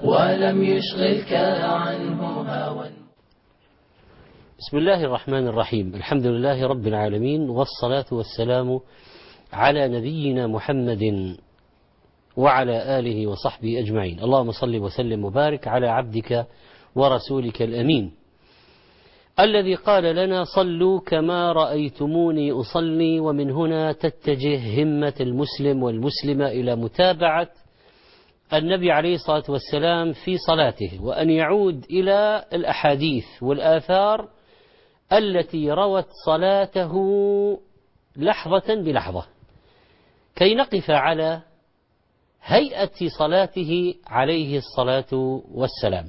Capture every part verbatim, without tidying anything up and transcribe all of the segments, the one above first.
ولم يشغلك عنه هوى. بسم الله الرحمن الرحيم. الحمد لله رب العالمين، والصلاة والسلام على نبينا محمد وعلى آله وصحبه أجمعين. اللهم صل وسلم وبارك على عبدك ورسولك الأمين الذي قال لنا: صلوا كما رأيتموني أصلي. ومن هنا تتجه همة المسلم والمسلمة إلى متابعة النبي عليه الصلاة والسلام في صلاته، وأن يعود إلى الأحاديث والآثار التي روت صلاته لحظة بلحظة، كي نقف على هيئة صلاته عليه الصلاة والسلام.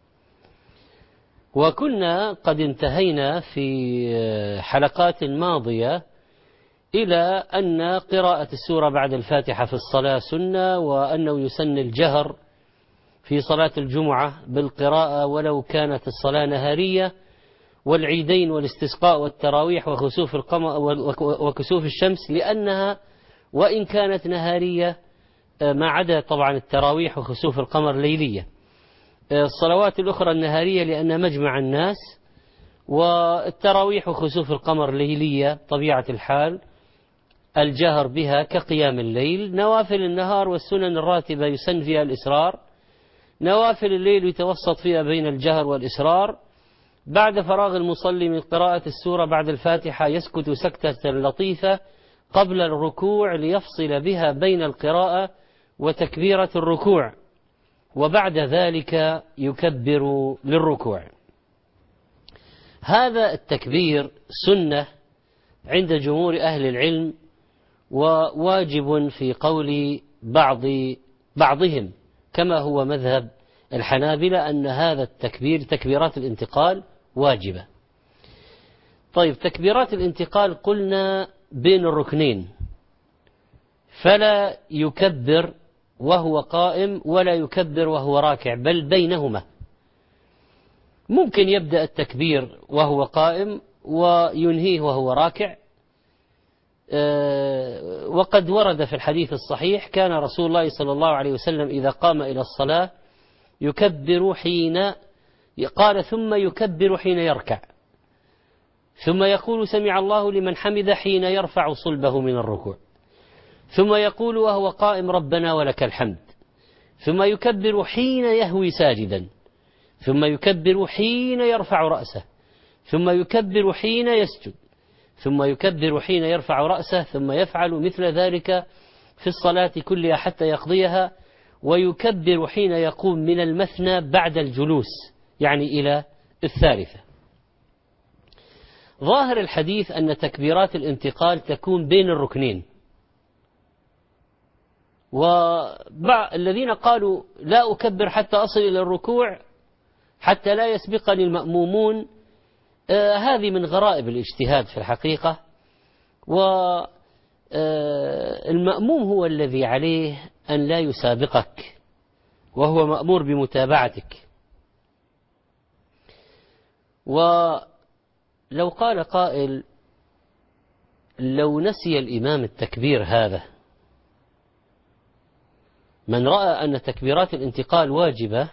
وكنا قد انتهينا في حلقات ماضية إلى أن قراءة السورة بعد الفاتحة في الصلاة سنة، وأنه يسن الجهر في صلاة الجمعة بالقراءة ولو كانت الصلاة نهارية، والعيدين والاستسقاء والتراويح وخسوف القمر وكسوف الشمس، لأنها وإن كانت نهارية ما عدا طبعا التراويح وخسوف القمر ليلية. الصلوات الأخرى النهارية لأن مجمع الناس، والتراويح وخسوف القمر ليلية طبيعة الحال، الجهر بها كقيام الليل. نوافل النهار والسنن الراتبة يسن فيها الإسرار، نوافل الليل يتوسط فيها بين الجهر والإسرار. بعد فراغ المصلي من قراءة السورة بعد الفاتحة يسكت سكتة لطيفة قبل الركوع ليفصل بها بين القراءة وتكبيرة الركوع، وبعد ذلك يكبر للركوع. هذا التكبير سنة عند جمهور أهل العلم، وواجب في قول بعض بعضهم كما هو مذهب الحنابلة أن هذا التكبير تكبيرات الانتقال واجبة. طيب، تكبيرات الانتقال قلنا بين الركنين، فلا يكبر وهو قائم ولا يكبر وهو راكع، بل بينهما. ممكن يبدأ التكبير وهو قائم وينهيه وهو راكع. وقد ورد في الحديث الصحيح: كان رسول الله صلى الله عليه وسلم إذا قام إلى الصلاة يكبر حين قال ثم يكبر حين يركع، ثم يقول سمع الله لمن حمد حين يرفع صلبه من الركوع، ثم يقول وهو قائم ربنا ولك الحمد، ثم يكبر حين يهوي ساجدا، ثم يكبر حين يرفع رأسه، ثم يكبر حين يسجد، ثم يكبر حين يرفع رأسه، ثم يفعل مثل ذلك في الصلاة كلها حتى يقضيها. ويكبر حين يقوم من المثنى بعد الجلوس، يعني إلى الثالثة. ظاهر الحديث أن تكبيرات الانتقال تكون بين الركنين، والذين قالوا لا أكبر حتى أصل إلى الركوع حتى لا يسبقني المأمومون، آه هذه من غرائب الاجتهاد في الحقيقة. والمأموم هو الذي عليه أن لا يسابقك، وهو مأمور بمتابعتك. ولو قال قائل: لو نسي الإمام التكبير هذا، من رأى أن تكبيرات الانتقال واجبة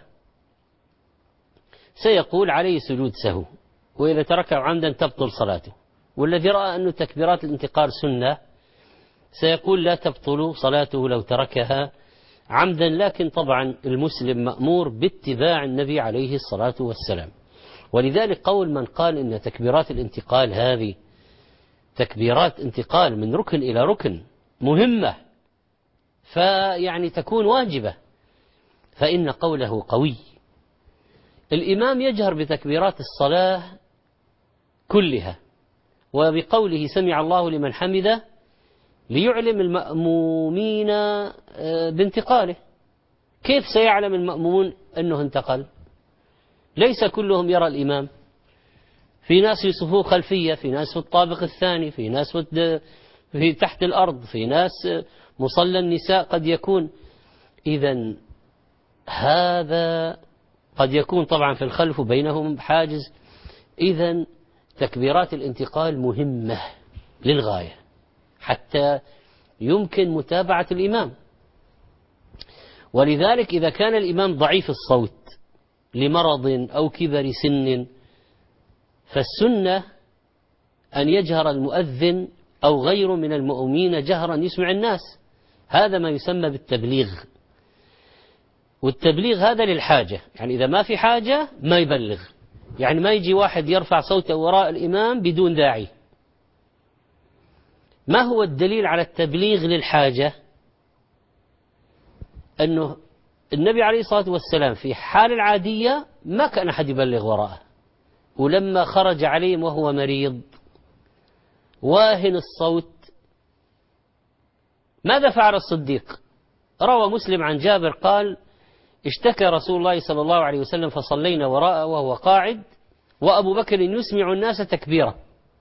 سيقول عليه سجود سهو، وإذا تركه عمدا تبطل صلاته. والذي رأى أن تكبيرات الانتقال سنة سيقول لا تبطل صلاته لو تركها عمدا. لكن طبعا المسلم مأمور باتباع النبي عليه الصلاة والسلام. ولذلك قول من قال إن تكبيرات الانتقال هذه تكبيرات انتقال من ركن إلى ركن مهمة، فيعني تكون واجبة، فإن قوله قوي. الإمام يجهر بتكبيرات الصلاة كلها، وبقوله سمع الله لمن حمده ليعلم المأمومين بانتقاله. كيف سيعلم المأمومون أنه انتقل؟ ليس كلهم يرى الإمام، في ناس في صفوف خلفية، في ناس في الطابق الثاني، في ناس في تحت الأرض، في ناس مصلى النساء قد يكون. إذن هذا قد يكون طبعا في الخلف بينهم حاجز. إذن تكبيرات الانتقال مهمة للغاية حتى يمكن متابعة الإمام. ولذلك إذا كان الإمام ضعيف الصوت لمرض أو كبر سن فالسنة أن يجهر المؤذن أو غيره من المؤمنين جهرا يسمع الناس. هذا ما يسمى بالتبليغ، والتبليغ هذا للحاجة، يعني إذا ما في حاجة ما يبلغ، يعني ما يجي واحد يرفع صوته وراء الإمام بدون داعي. ما هو الدليل على التبليغ للحاجة؟ أنه النبي عليه الصلاة والسلام في حال العادية ما كان أحد يبلغ وراءه، ولما خرج عليهم وهو مريض واهن الصوت ماذا فعل الصديق؟ روى مسلم عن جابر قال: اشتكى رسول الله صلى الله عليه وسلم فصلينا وراءه وهو قاعد وأبو بكر يسمع الناس تكبيره،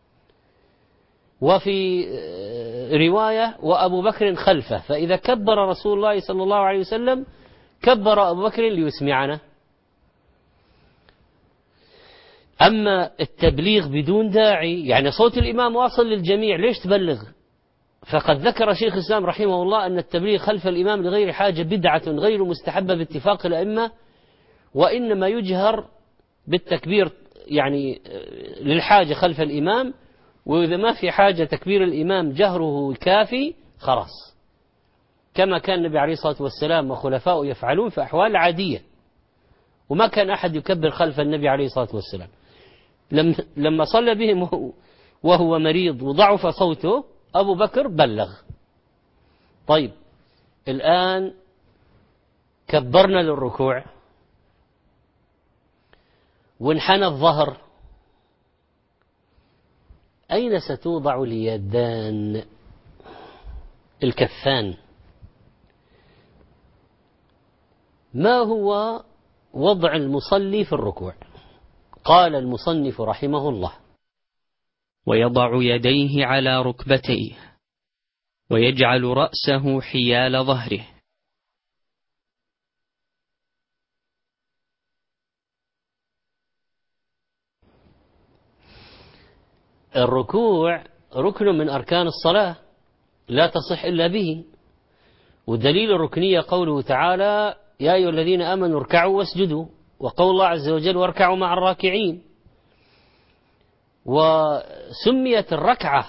وفي رواية وأبو بكر خلفه، فإذا كبر رسول الله صلى الله عليه وسلم كبر أبو بكر ليسمعنا. أما التبليغ بدون داعي، يعني صوت الإمام واصل للجميع، ليش تبلغ؟ فقد ذكر شيخ الإسلام رحمه الله أن التبليغ خلف الإمام لغير حاجة بدعة غير مستحبة باتفاق الأئمة، وإنما يجهر بالتكبير يعني للحاجة خلف الإمام، وإذا ما في حاجة تكبير الإمام جهره كافي خلاص، كما كان النبي عليه الصلاة والسلام وخلفاؤه يفعلون في أحوال عادية، وما كان أحد يكبر خلف النبي عليه الصلاة والسلام. لما صلى بهم وهو مريض وضعف صوته أبو بكر بلغ. طيب الآن كبرنا للركوع وانحنى الظهر، أين ستوضع اليدان الكفان؟ ما هو وضع المصلي في الركوع؟ قال المصنف رحمه الله: ويضع يديه على ركبتيه ويجعل رأسه حيال ظهره. الركوع ركن من أركان الصلاة لا تصح إلا به، ودليل الركنية قوله تعالى: يا أيها الذين آمنوا اركعوا واسجدوا، وقول الله عز وجل: واركعوا مع الراكعين. وسميت الركعة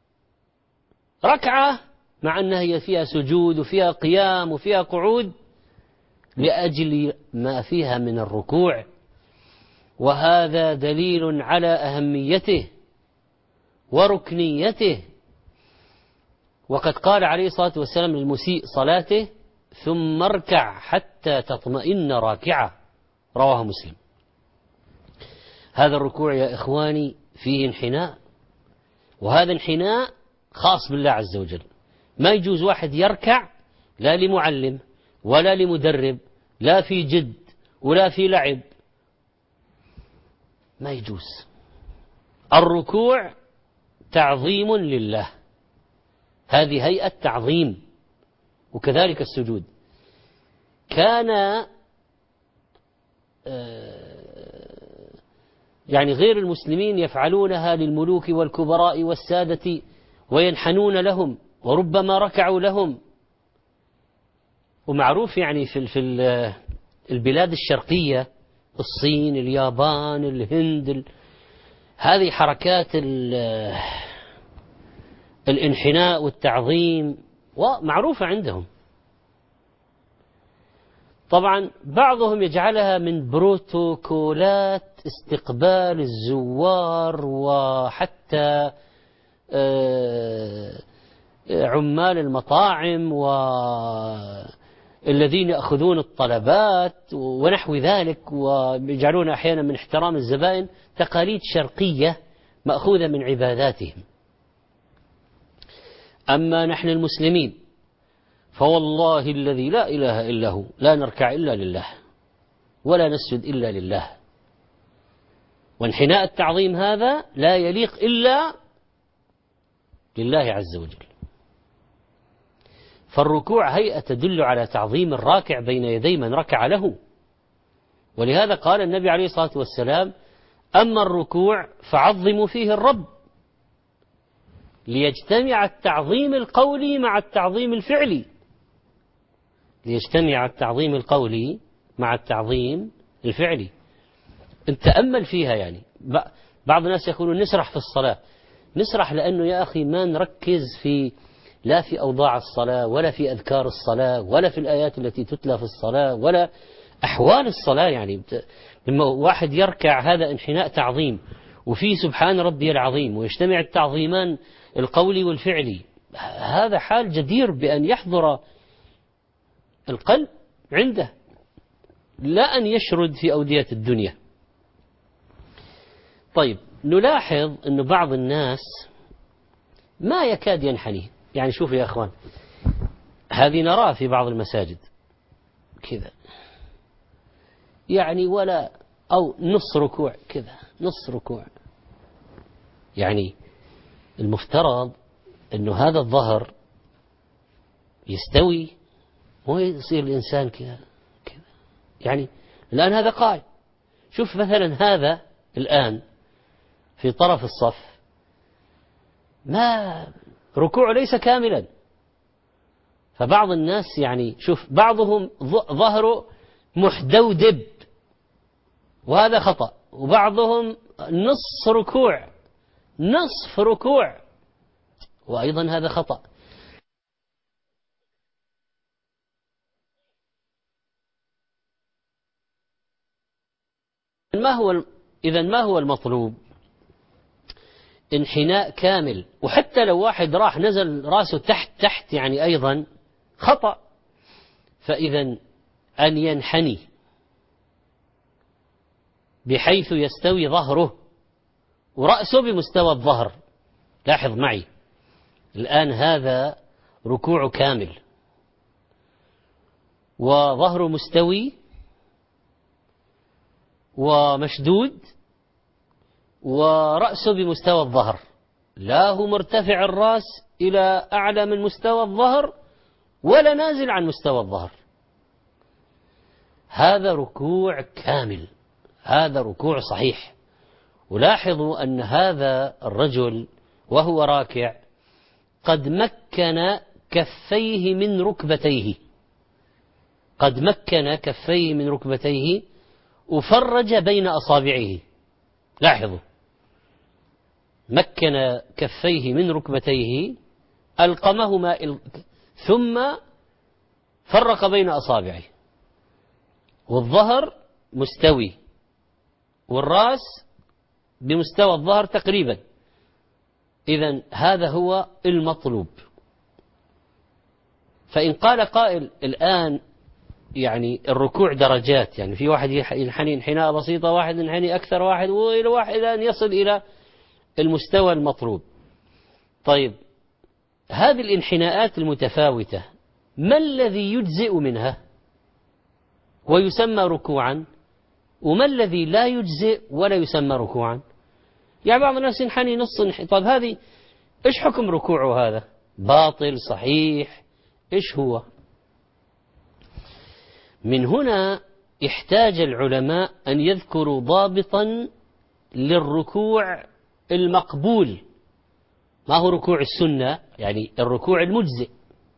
ركعة مع أنها هي فيها سجود وفيها قيام وفيها قعود لأجل ما فيها من الركوع، وهذا دليل على أهميته وركنيته. وقد قال عليه الصلاة والسلام للمسيء صلاته: ثم اركع حتى تطمئن راكعة، رواه مسلم. هذا الركوع يا إخواني فيه انحناء، وهذا انحناء خاص بالله عز وجل. ما يجوز واحد يركع لا لمعلم ولا لمدرب، لا في جد ولا في لعب، ما يجوز. الركوع تعظيم لله، هذه هيئة تعظيم، وكذلك السجود. كان يعني غير المسلمين يفعلونها للملوك والكبراء والسادة وينحنون لهم، وربما ركعوا لهم. ومعروف يعني في في البلاد الشرقية، الصين، اليابان، الهند، هذه حركات الانحناء والتعظيم ومعروفة عندهم. طبعا بعضهم يجعلها من بروتوكولات استقبال الزوار، وحتى عمال المطاعم والذين يأخذون الطلبات ونحو ذلك، ويجعلون أحيانا من احترام الزبائن تقاليد شرقية مأخوذة من عباداتهم. أما نحن المسلمين فوالله الذي لا إله إلا هو لا نركع إلا لله ولا نسجد إلا لله، وانحناء التعظيم هذا لا يليق إلا لله عز وجل. فالركوع هيئة تدل على تعظيم الراكع بين يدي من ركع له، ولهذا قال النبي عليه الصلاة والسلام: أما الركوع فعظموا فيه الرب، ليجتمع التعظيم القولي مع التعظيم الفعلي. ليجتمع التعظيم القولي مع التعظيم الفعلي. انت تأمل فيها. يعني بعض الناس يقولون نسرح في الصلاة. نسرح لأنه يا أخي ما نركز في لا في أوضاع الصلاة ولا في أذكار الصلاة ولا في الآيات التي تتلى في الصلاة ولا أحوال الصلاة. يعني لما واحد يركع هذا انحناء تعظيم، وفي سبحان ربي العظيم، ويجتمع التعظيمان القولي والفعلي. هذا حال جدير بأن يحضر القلب عنده، لا أن يشرد في أودية الدنيا. طيب، نلاحظ أن بعض الناس ما يكاد ينحني. يعني شوفوا يا أخوان، هذه نراه في بعض المساجد كذا، يعني ولا أو نص ركوع كذا، نص ركوع. يعني المفترض أنه هذا الظهر يستوي، مو يصير الإنسان كذا كذا. يعني الآن هذا قائم. شوف مثلا هذا الآن في طرف الصف، ما ركوع ليس كاملا. فبعض الناس يعني شوف بعضهم ظهره محدودب وهذا خطأ، وبعضهم نص ركوع، نصف ركوع، وأيضا هذا خطأ. ما هو إذا ما هو المطلوب؟ انحناء كامل. وحتى لو واحد راح نزل راسه تحت تحت يعني أيضا خطأ. فإذا أن ينحني بحيث يستوي ظهره ورأسه بمستوى الظهر. لاحظ معي الآن هذا ركوع كامل وظهره مستوي ومشدود ورأسه بمستوى الظهر، لا هو مرتفع الرأس إلى أعلى من مستوى الظهر ولا نازل عن مستوى الظهر. هذا ركوع كامل، هذا ركوع صحيح. ولاحظوا أن هذا الرجل وهو راكع قد مكن كفيه من ركبتيه، قد مكن كفيه من ركبتيه وفرج بين أصابعه. لاحظوا، مكن كفيه من ركبتيه ألقمهما ثم فرق بين أصابعه، والظهر مستوي والرأس بمستوى الظهر تقريبا. إذن هذا هو المطلوب. فإن قال قائل الآن يعني الركوع درجات، يعني في واحد ينحني انحناء بسيطة، واحد ينحني أكثر، واحد وإلى واحد أن يصل إلى المستوى المطلوب. طيب، هذه الانحناءات المتفاوتة ما الذي يجزئ منها ويسمى ركوعا، وما الذي لا يجزئ ولا يسمى ركوعا؟ يعني بعض الناس ينحني نص انحناء. طيب هذه إيش حكم ركوعه؟ هذا باطل صحيح؟ إيش هو؟ من هنا احتاج العلماء أن يذكروا ضابطا للركوع المقبول. ما هو ركوع السنة؟ يعني الركوع المجزئ.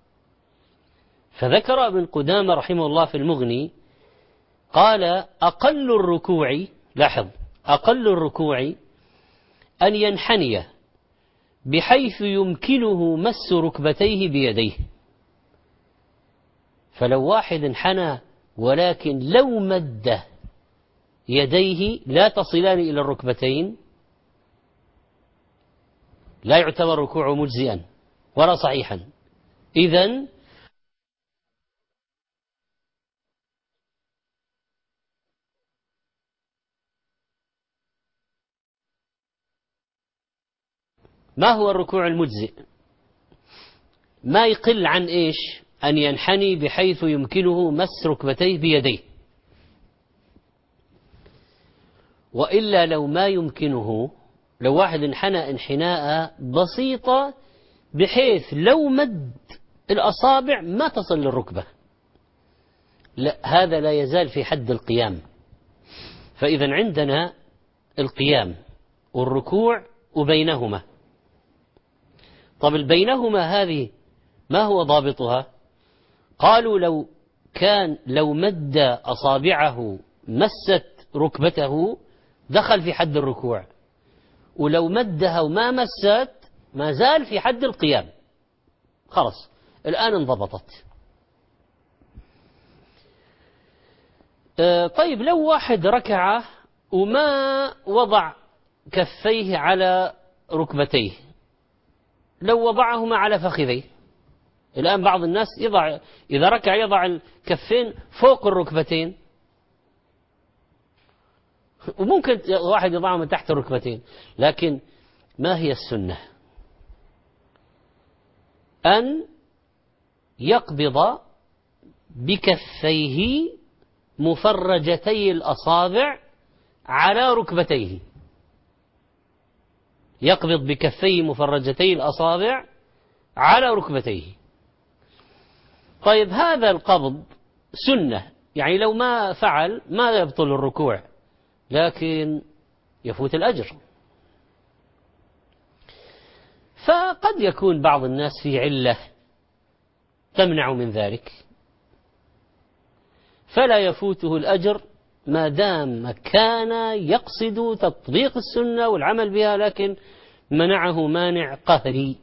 فذكر ابن قدامة رحمه الله في المغني قال أقل الركوع، لاحظ، أقل الركوع أن ينحني بحيث يمكنه مس ركبتيه بيديه. فلو واحد انحنى ولكن لو مد يديه لا تصلان إلى الركبتين لا يعتبر ركوعه مجزئا ولا صحيحا. إذن ما هو الركوع المجزئ؟ ما يقل عن إيش؟ أن ينحني بحيث يمكنه مس ركبتيه بيديه. وإلا لو ما يمكنه، لو واحد انحنى انحناء بسيطة بحيث لو مد الأصابع ما تصل للركبة، لا، هذا لا يزال في حد القيام. فإذا عندنا القيام والركوع وبينهما. طب البينهما هذه ما هو ضابطها؟ قالوا لو كان لو مد أصابعه مست ركبته دخل في حد الركوع، ولو مدها وما مست ما زال في حد القيام. خلاص الآن انضبطت. طيب لو واحد ركع وما وضع كفيه على ركبتيه، لو وضعهما على فخذيه. الآن بعض الناس يضع إذا ركع يضع الكفين فوق الركبتين، وممكن واحد يضعهما تحت الركبتين، لكن ما هي السنة؟ أن يقبض بكفيه مفرجتي الأصابع على ركبتيه، يقبض بكفيه مفرجتي الأصابع على ركبتيه. طيب هذا القبض سنة، يعني لو ما فعل ما يبطل الركوع، لكن يفوت الأجر. فقد يكون بعض الناس في علة تمنع من ذلك، فلا يفوته الأجر ما دام كان يقصد تطبيق السنة والعمل بها، لكن منعه مانع قهري.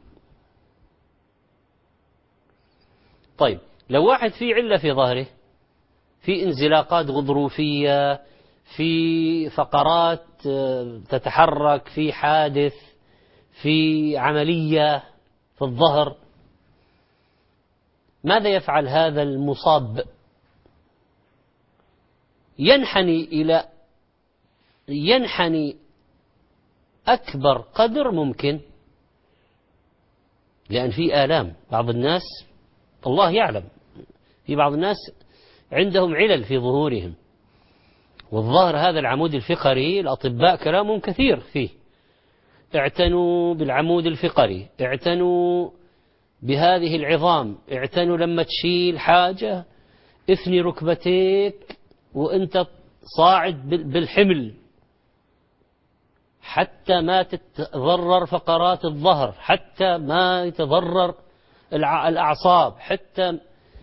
طيب لو واحد في علة في ظهره، في انزلاقات غضروفية، في فقرات تتحرك، في حادث، في عملية في الظهر، ماذا يفعل هذا المصاب؟ ينحني إلى ينحني أكبر قدر ممكن، لأن في آلام. بعض الناس الله يعلم في بعض الناس عندهم علل في ظهورهم، والظهر هذا العمود الفقري الأطباء كلامهم كثير فيه. اعتنوا بالعمود الفقري، اعتنوا بهذه العظام، اعتنوا لما تشيل حاجة اثني ركبتيك وانت صاعد بالحمل حتى ما تتضرر فقرات الظهر، حتى ما يتضرر الأعصاب، حتى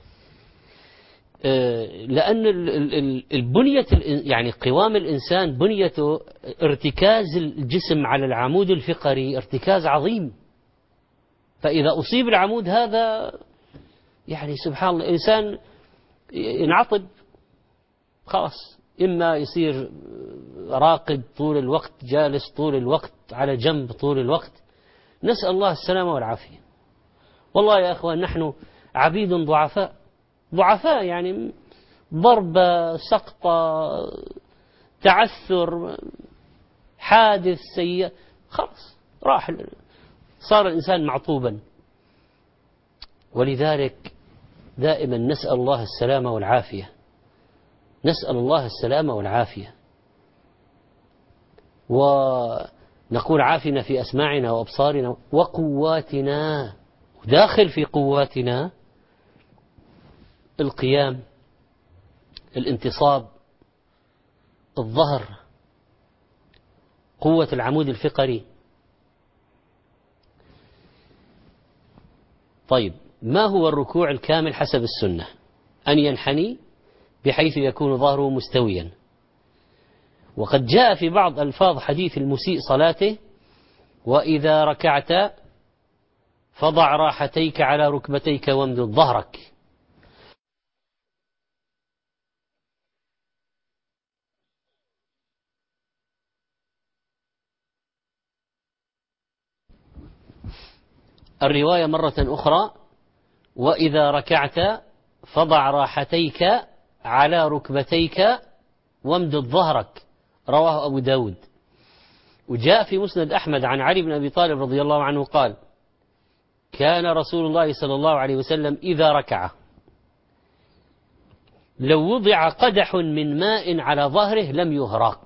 لأن البنية يعني قوام الإنسان بنيته ارتكاز الجسم على العمود الفقري ارتكاز عظيم. فإذا أصيب العمود هذا يعني سبحان الله الإنسان ينعطب خلاص، إما يصير راقد طول الوقت، جالس طول الوقت، على جنب طول الوقت. نسأل الله السلامة والعافية. والله يا أخوان نحن عبيد ضعفاء ضعفاء، يعني ضربة، سقطة، تعثر، حادث سيء، خلاص راح، صار الإنسان معطوبا. ولذلك دائما نسأل الله السلامة والعافية، نسأل الله السلامة والعافية، ونقول عافنا في أسماعنا وأبصارنا وقواتنا. وداخل في قواتنا القيام، الانتصاب، الظهر، قوة العمود الفقري. طيب ما هو الركوع الكامل حسب السنة؟ أن ينحني بحيث يكون ظهره مستويا. وقد جاء في بعض ألفاظ حديث المسيء صلاته: وإذا ركعت فضع راحتيك على ركبتيك وامدد ظهرك. الرواية مرة أخرى: وإذا ركعت فضع راحتيك على ركبتيك وامدد ظهرك، رواه أبو داود. وجاء في مسند أحمد عن علي بن أبي طالب رضي الله عنه قال: كان رسول الله صلى الله عليه وسلم إذا ركع لو وضع قدح من ماء على ظهره لم يهرق.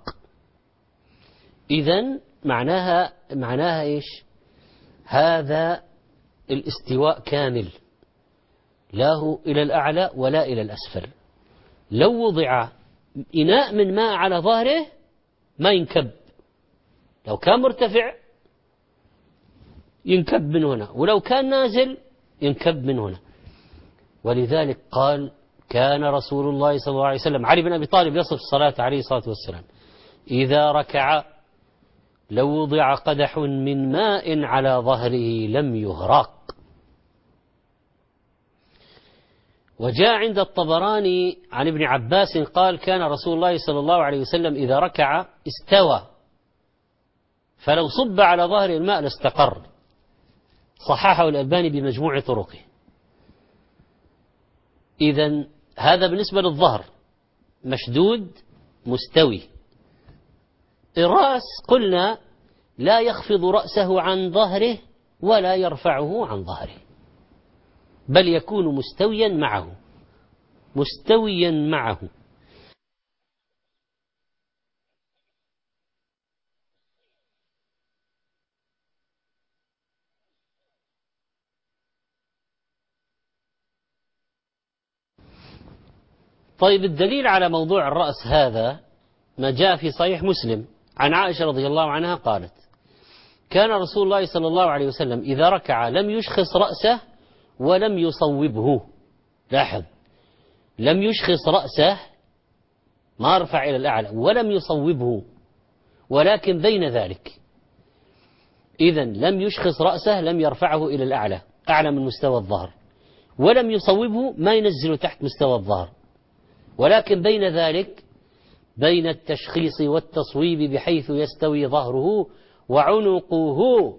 إذن معناها معناها إيش؟ هذا الاستواء كامل، لا هو إلى الأعلى ولا إلى الأسفل. لو وضع إناء من ماء على ظهره ما ينكب، لو كان مرتفع ينكب من هنا، ولو كان نازل ينكب من هنا. ولذلك قال: كان رسول الله صلى الله عليه وسلم، علي بن أبي طالب يصف الصلاة عليه الصلاة والسلام، إذا ركع لو وضع قدح من ماء على ظهره لم يهراق. وجاء عند الطبراني عن ابن عباس قال كان رسول الله صلى الله عليه وسلم إذا ركع استوى، فلو صب على ظهر الماء لاستقر. صححه الألباني بمجموع طرقه. إذن هذا بالنسبة للظهر، مشدود مستوي. الرأس قلنا لا يخفض رأسه عن ظهره ولا يرفعه عن ظهره، بل يكون مستويا معه مستويا معه. طيب، الدليل على موضوع الرأس هذا ما جاء في صحيح مسلم عن عائشة رضي الله عنها قالت كان رسول الله صلى الله عليه وسلم إذا ركع لم يشخص رأسه ولم يصوبه. لاحظ، لم يشخص رأسه، ما رفع إلى الأعلى، ولم يصوبه، ولكن بين ذلك. إذن لم يشخص رأسه، لم يرفعه إلى الأعلى، أعلى من مستوى الظهر، ولم يصوبه، ما ينزل تحت مستوى الظهر، ولكن بين ذلك، بين التشخيص والتصويب بحيث يستوي ظهره وعنقه.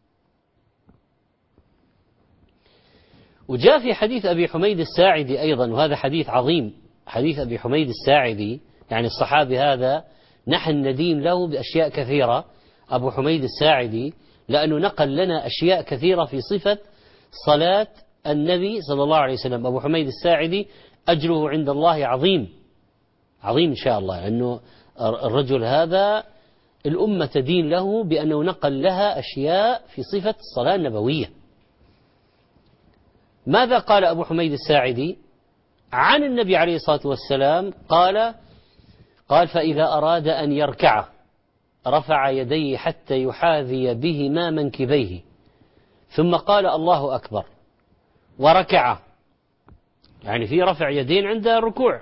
وجاء في حديث أبي حميد الساعدي أيضا، وهذا حديث عظيم، حديث أبي حميد الساعدي، يعني الصحابي هذا نحن ندين له بأشياء كثيرة، أبو حميد الساعدي، لأنه نقل لنا أشياء كثيرة في صفة صلاة النبي صلى الله عليه وسلم. أبو حميد الساعدي أجره عند الله عظيم عظيم إن شاء الله، لأنه الرجل هذا الأمة تدين له بأنه نقل لها أشياء في صفة الصلاة النبوية. ماذا قال أبو حميد الساعدي عن النبي عليه الصلاة والسلام؟ قال قال فإذا أراد أن يركع رفع يديه حتى يحاذي بهما منكبيه، ثم قال الله أكبر وركع، يعني في رفع يدين عند الركوع،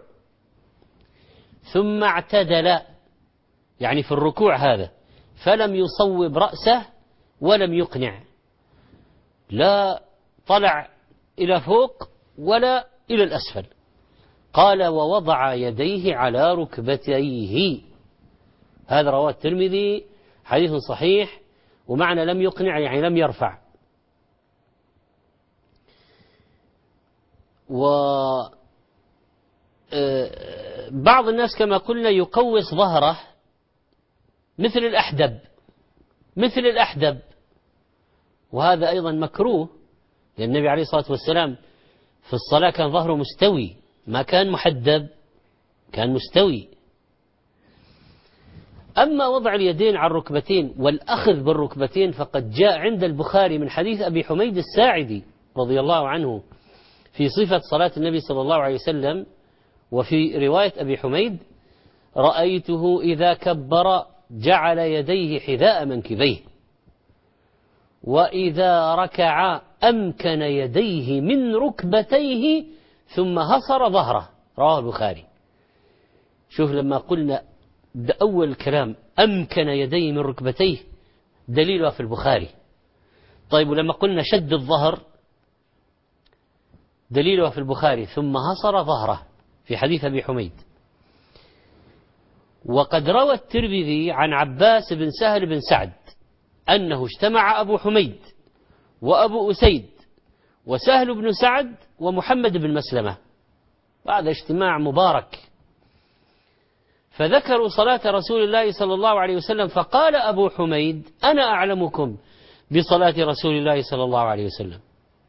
ثم اعتدل، يعني في الركوع هذا، فلم يصوب رأسه ولم يقنع، لا طلع إلى فوق ولا إلى الأسفل. قال ووضع يديه على ركبتيه. هذا رواه الترمذي، حديث صحيح، ومعنى لم يقنع يعني لم يرفع. وبعض الناس كما قلنا يقوس ظهره مثل الأحدب مثل الأحدب وهذا أيضا مكروه، لأن النبي عليه الصلاة والسلام في الصلاة كان ظهره مستوي، ما كان محدب، كان مستوي. أما وضع اليدين على الركبتين والأخذ بالركبتين فقد جاء عند البخاري من حديث أبي حميد الساعدي رضي الله عنه في صفة صلاة النبي صلى الله عليه وسلم. وفي رواية أبي حميد رأيته إذا كبر جعل يديه حذاء منكبيه، وإذا ركع أمكن يديه من ركبتيه ثم هصر ظهره. رواه البخاري. شوف لما قلنا بأول الكلام أمكن يديه من ركبتيه دليلها في البخاري. طيب ولما قلنا شد الظهر دليلها في البخاري، ثم هصر ظهره في حديث أبي حميد. وقد روى الترمذي عن عباس بن سهل بن سعد أنه اجتمع أبو حميد وأبو أسيد وسهل بن سعد ومحمد بن مسلمة، هذا اجتماع مبارك، فذكروا صلاة رسول الله صلى الله عليه وسلم، فقال أبو حميد أنا أعلمكم بصلاة رسول الله صلى الله عليه وسلم،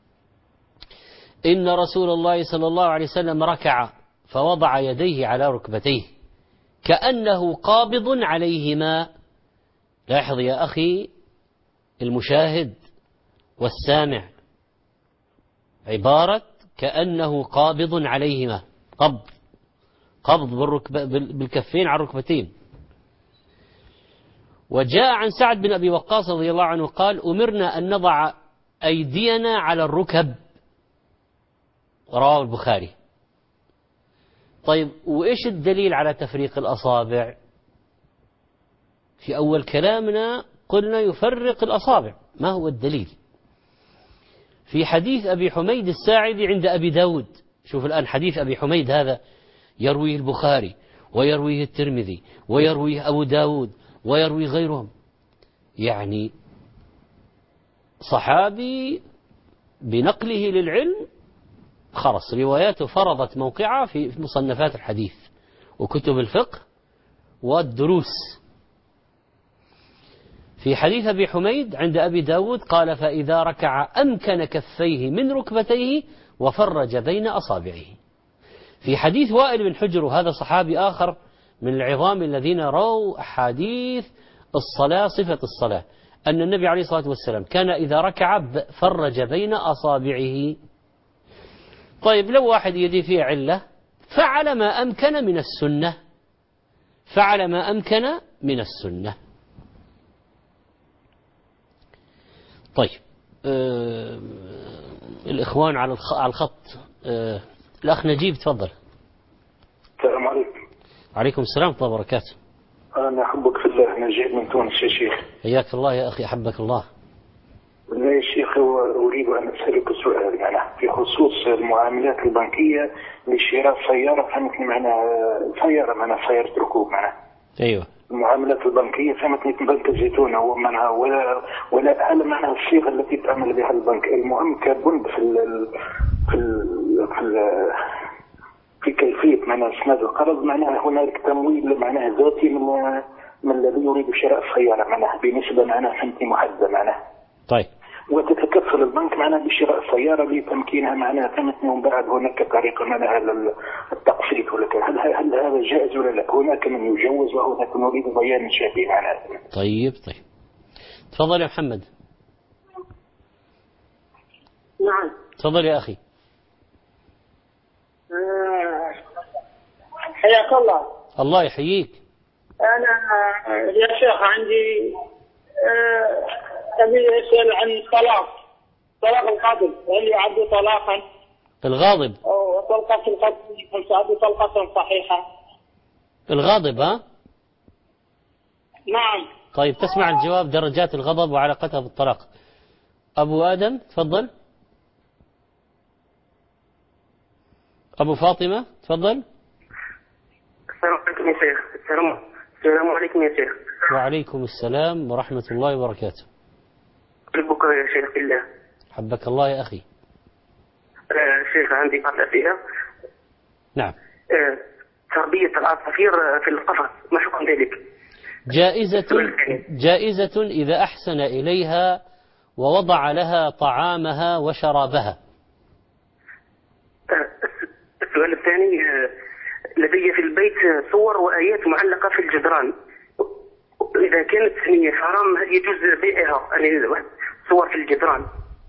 إن رسول الله صلى الله عليه وسلم ركع فوضع يديه على ركبتيه كأنه قابض عليهما. لاحظ يا أخي المشاهد والسامع، عبارة كأنه قابض عليهما، قبض قبض بالكفين على الركبتين. وجاء عن سعد بن أبي وقاص رضي الله عنه قال أمرنا أن نضع أيدينا على الركب، رواه البخاري. طيب وإيش الدليل على تفريق الأصابع؟ في أول كلامنا قلنا يفرق الأصابع، ما هو الدليل؟ في حديث أبي حميد الساعدي عند أبي داود. شوف الآن حديث أبي حميد هذا يرويه البخاري ويرويه الترمذي ويرويه أبو داود ويروي غيرهم، يعني صحابي بنقله للعلم خرص رواياته فرضت موقعها في مصنفات الحديث وكتب الفقه والدروس. في حديث أبي حميد عند أبي داود قال فإذا ركع أمكن كفيه من ركبتيه وفرج بين أصابعه. في حديث وائل بن حجر، وهذا صحابي آخر من العظام الذين رووا أحاديث الصلاة صفة الصلاة، أن النبي عليه الصلاة والسلام كان إذا ركع فرج بين أصابعه. طيب لو واحد يدي فيه علة فعل ما أمكن من السنة، فعل ما أمكن من السنة. طيب آه الإخوان على على الخط. آه الأخ نجيب تفضل. السلام عليكم. عليكم السلام ورحمة الله وبركاته. أنا أحبك في الله، نجيب من تونس يا شيخ. حياك الله يا أخي، أحبك الله. لا يا شيخ، أريد أن أسألك سؤال معنا في خصوص المعاملات البنكية لشراء سيارة، فهمتني معنا سيارة معنا سيارة ركوب معنا. أيوه. المعاملات البنكية فهمتني في بنك الزيتونة ومنها ولا ولا هل معناها الصيغة التي تعمل بها البنك. المهم كبند في ال في ال في ال في كيفية معناها اسناد القرض، معناها هنالك تمويل معناها ذاتي من من الذي يريد شراء السيارة معناها بنسبة معناها فهمتني محددة معناها. طيب. وتتكفل البنك معناها بشراء السيارة لتمكينها معناها فهمتني، ومن بعد هناك طريقة معناها للتقسيط ولا كذا. هل هل هذا جائز ولا لا؟ هناك من يجوز وهناك من يريد بيان شافي معناها. طيب طيب. تفضل يا محمد. نعم. تفضل يا أخي. حياك الله. الله يحييك. أنا يا شيخ عندي أبي أسأل عن طلاق طلاق القاضي، هل يعد طلاقا؟ الغاضب. أو طلقة القاضي هل تعد طلقة صحيحة؟ الغاضب ها؟ نعم. طيب تسمع الجواب، درجات الغضب وعلاقتها بالطلاق. أبو آدم تفضل. أبو فاطمة تفضل. السلام عليكم يا شيخ. السلام السلام عليكم يا شيخ. وعليكم السلام ورحمة الله وبركاته. أحبك يا شيخ بالله. حبك الله يا أخي. آه شيخ عندي بعض الأسئلة. نعم. آه تربية العصافير في القفص ما حكم ذلك؟ جائزة جائزة إذا أحسن إليها ووضع لها طعامها وشرابها. آه السؤال الثاني، آه لدي في البيت صور وآيات معلقة في الجدران، إذا كانت هي حرام هل يجوز بيعها؟ يعني صور في الجدران.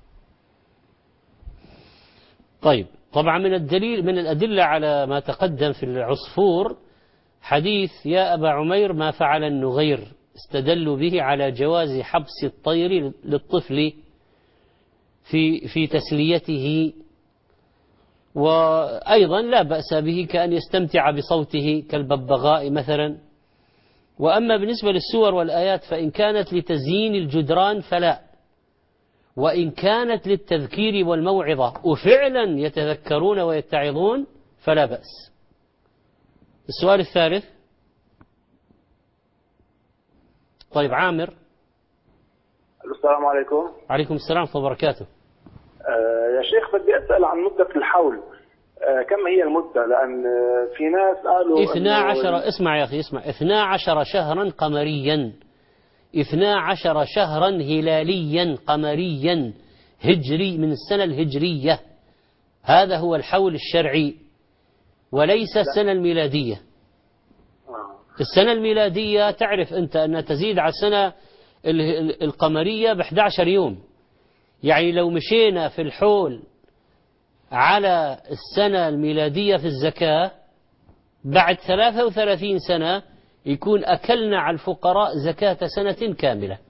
طيب طبعا من الدليل من الأدلة على ما تقدم في العصفور حديث يا أبا عمير ما فعل النغير، استدلوا به على جواز حبس الطير للطفل في في تسليته، وأيضا لا بأس به كأن يستمتع بصوته كالببغاء مثلا. وأما بالنسبة للسور والآيات فإن كانت لتزيين الجدران فلا، وإن كانت للتذكير والموعظة وفعلا يتذكرون ويتعظون فلا بأس. السؤال الثالث. طيب عامر. السلام عليكم. عليكم السلام ورحمة الله وبركاته. آه يا شيخ بدي أسأل عن مدة الحول، آه كم هي المدة؟ لأن في ناس قالوا اثنا عشر اسمع يا أخي اسمع اثنا عشر شهرا قمريا، اثنا عشر شهرا هلاليا قمريا هجري من السنة الهجرية، هذا هو الحول الشرعي وليس السنة الميلادية. السنة الميلادية تعرف أنت أنها تزيد على السنة القمرية بإحدى عشر يوم، يعني لو مشينا في الحول على السنة الميلادية في الزكاة بعد ثلاثة وثلاثين سنة يكون أكلنا على الفقراء زكاة سنة كاملة.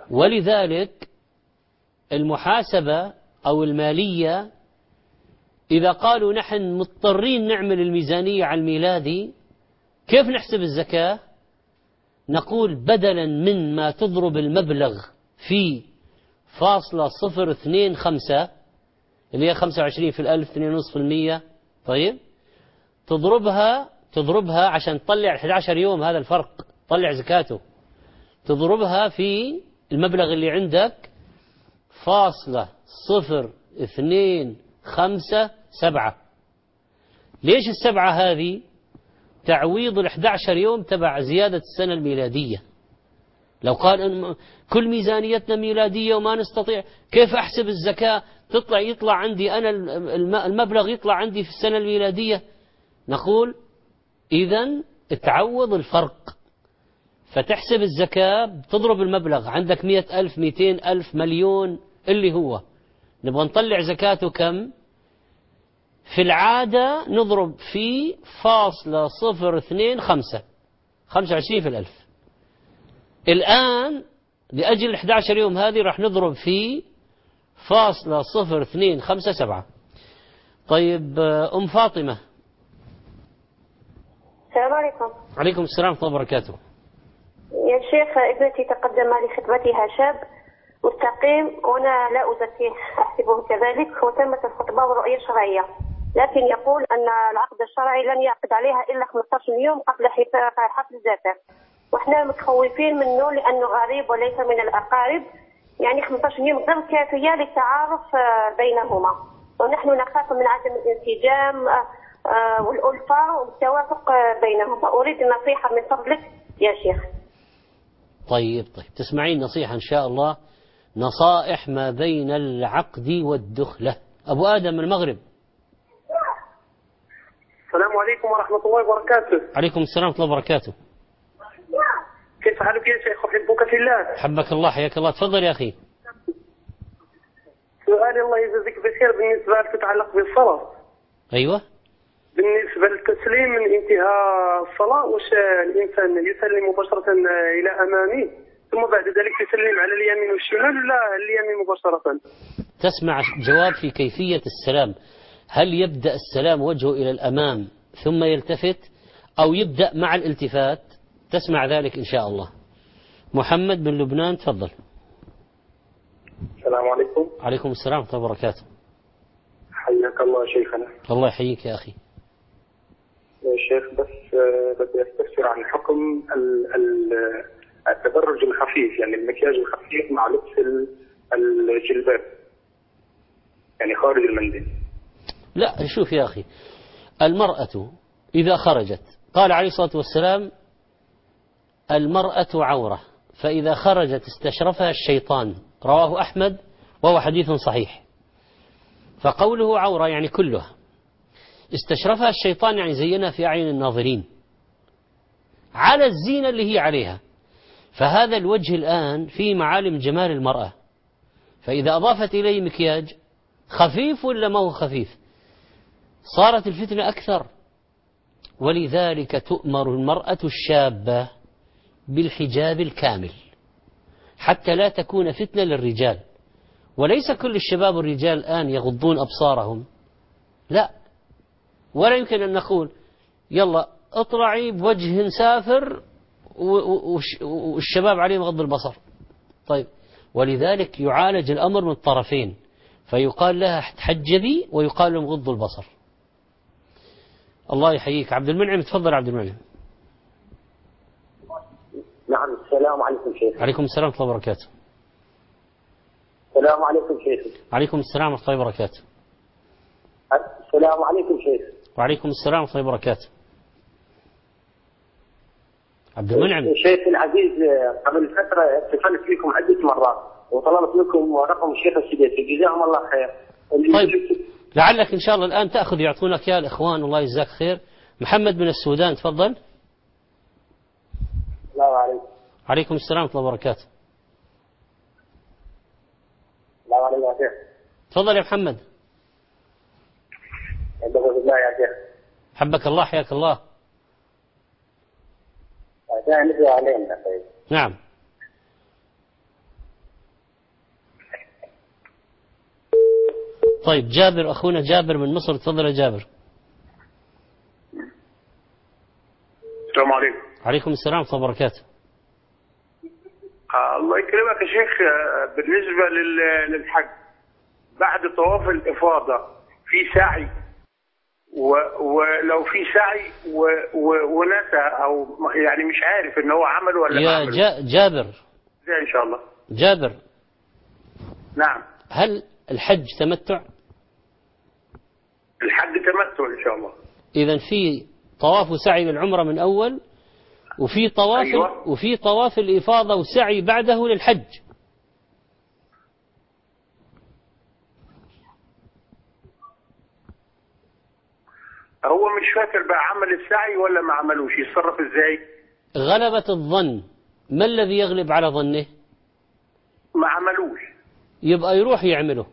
ولذلك المحاسبة أو المالية إذا قالوا نحن مضطرين نعمل الميزانية على الميلادي، كيف نحسب الزكاة؟ نقول بدلا من ما تضرب المبلغ في فاصلة صفر اثنين خمسة اللي هي خمسة وعشرين في الألف اثنين ونصف المية، طيب تضربها تضربها عشان تطلع أحد عشر يوم، هذا الفرق، طلع زكاته، تضربها في المبلغ اللي عندك فاصلة صفر اثنين خمسة سبعة. ليش السبعة هذه؟ تعويض الأحد عشر يوم تبع زيادة السنة الميلادية. لو قال إن كل ميزانيتنا ميلادية وما نستطيع، كيف أحسب الزكاة؟ تطلع يطلع عندي أنا المبلغ يطلع عندي في السنة الميلادية. نقول إذن تعوض الفرق، فتحسب الزكاة بتضرب المبلغ عندك مئة ألف مئتين ألف مليون اللي هو نبغى نطلع زكاته كم؟ في العادة نضرب في فاصلة صفر اثنين خمسة، خمسة وعشرين في الألف. الآن لأجل أحد عشر يوم هذه راح نضرب في فاصلة صفر اثنين خمسة سبعة. طيب أم فاطمة. السلام عليكم. عليكم السلام ورحمة الله وبركاته. يا شيخ، ابنتي تقدم لخطبتها شاب مستقيم وأنا لا أزكيه، أحسبه كذلك، وتمت الخطبة والرؤية الشرعية، لكن يقول أن العقد الشرعي لن يعقد عليها إلا خمسة عشر يوم قبل حفل الزكاة، وإحنا متخوفين منه لأنه غريب وليس من الأقارب، يعني خمسة عشر يوم غير كافية للتعارف بينهما، ونحن نخاف من عدم الانسجام والألفة والتوافق بينهما. أريد النصيحة من فضلك يا شيخ. طيب طيب تسمعين نصيحة إن شاء الله، نصائح ما بين العقد والدخلة. أبو آدم من المغرب. السلام عليكم ورحمة الله وبركاته. عليكم السلام ورحمة الله وبركاته. كيف حالك يا شيخ؟ أحبك في الله. حبك الله، حياك الله، تفضل يا أخي. سؤالي الله يجزيك بخير بالنسبة لك تتعلق بالصلاة. أيوة. بالنسبة للتسليم من انتهاء الصلاة، واش الإنسان يسلم مباشرة إلى أمامه ثم بعد ذلك يسلم على اليمين والشمال، ولا اليمين مباشرة؟ تسمع جواب في كيفية السلام، هل يبدأ السلام وجهه إلى الأمام ثم يلتفت، أو يبدأ مع الالتفات؟ تسمع ذلك إن شاء الله. محمد من لبنان، تفضل. السلام عليكم. عليكم السلام ورحمة الله وبركاته. حياك الله شيخنا. الله يحييك يا أخي. يا شيخ بس بدي أستفسر عن حكم التدرج الخفيف، يعني المكياج الخفيف مع لبس الجلباب، يعني خارج المنزل. لا شوف يا أخي، المرأة إذا خرجت قال عليه الصلاة والسلام المرأة عورة، فإذا خرجت استشرفها الشيطان، رواه أحمد وهو حديث صحيح. فقوله عورة يعني كلها، استشرفها الشيطان يعني زينها في أعين الناظرين على الزينة اللي هي عليها. فهذا الوجه الآن فيه معالم جمال المرأة، فإذا أضافت إليه مكياج خفيف ولا ما هو خفيف صارت الفتنة أكثر. ولذلك تؤمر المرأة الشابة بالحجاب الكامل حتى لا تكون فتنة للرجال. وليس كل الشباب والرجال الآن يغضون أبصارهم، لا، ولا يمكن أن نقول يلا اطلعي بوجه سافر والشباب عليهم غض البصر. طيب، ولذلك يعالج الأمر من الطرفين، فيقال لها تحجبي ويقال لهم غض البصر. الله يحييك. عبد المنعم، تفضل عبد المنعم. نعم. السلام عليكم شيخ. عليكم السلام ورحمة الله وبركاته. السلام عليكم شيخ. عليكم السلام ورحمة الله وبركاته. السلام عليكم شيخ. وعليكم السلام ورحمة الله وبركاته. عبد المنعم. شيخ العزيز، قبل فترة اتصلت بكم عدة مرات وطلبت منكم رقم الشيخ السديسي، جزاهم الله خير. طيب، لعلك إن شاء الله الآن تأخذ يعطونك يا الإخوان، الله يجزاك خير. محمد من السودان، تفضل. السلام عليكم. عليكم السلام ورحمة الله وبركاته. السلام عليكم يا شيخ. تفضل يا محمد. حبك الله يا شيخ. حبك الله، حياك الله. نعم. طيب جابر، أخونا جابر من مصر، تفضل يا جابر. السلام عليكم. عليكم السلام ورحمة الله وبركاته. آه الله يكرمك يا شيخ. آه بالنسبة لل- للحج بعد طواف الإفاضة في سعي، و- ولو في سعي و- و- ونسى أو يعني مش عارف إن هو عمله ولا ما يا عمله. جا جابر زي إن شاء الله. جابر، نعم. هل الحج تمتع؟ الحج تمتع إن شاء الله. إذا في طواف وسعي للعمرة من أول، وفي طواف أيوة. وفي طواف الإفاضة وسعي بعده للحج. هو مش فاكر بقى عمل السعي ولا ما عملوش، يتصرف إزاي؟ غلبة الظن، ما الذي يغلب على ظنه؟ ما عملوش. يبقى يروح يعمله.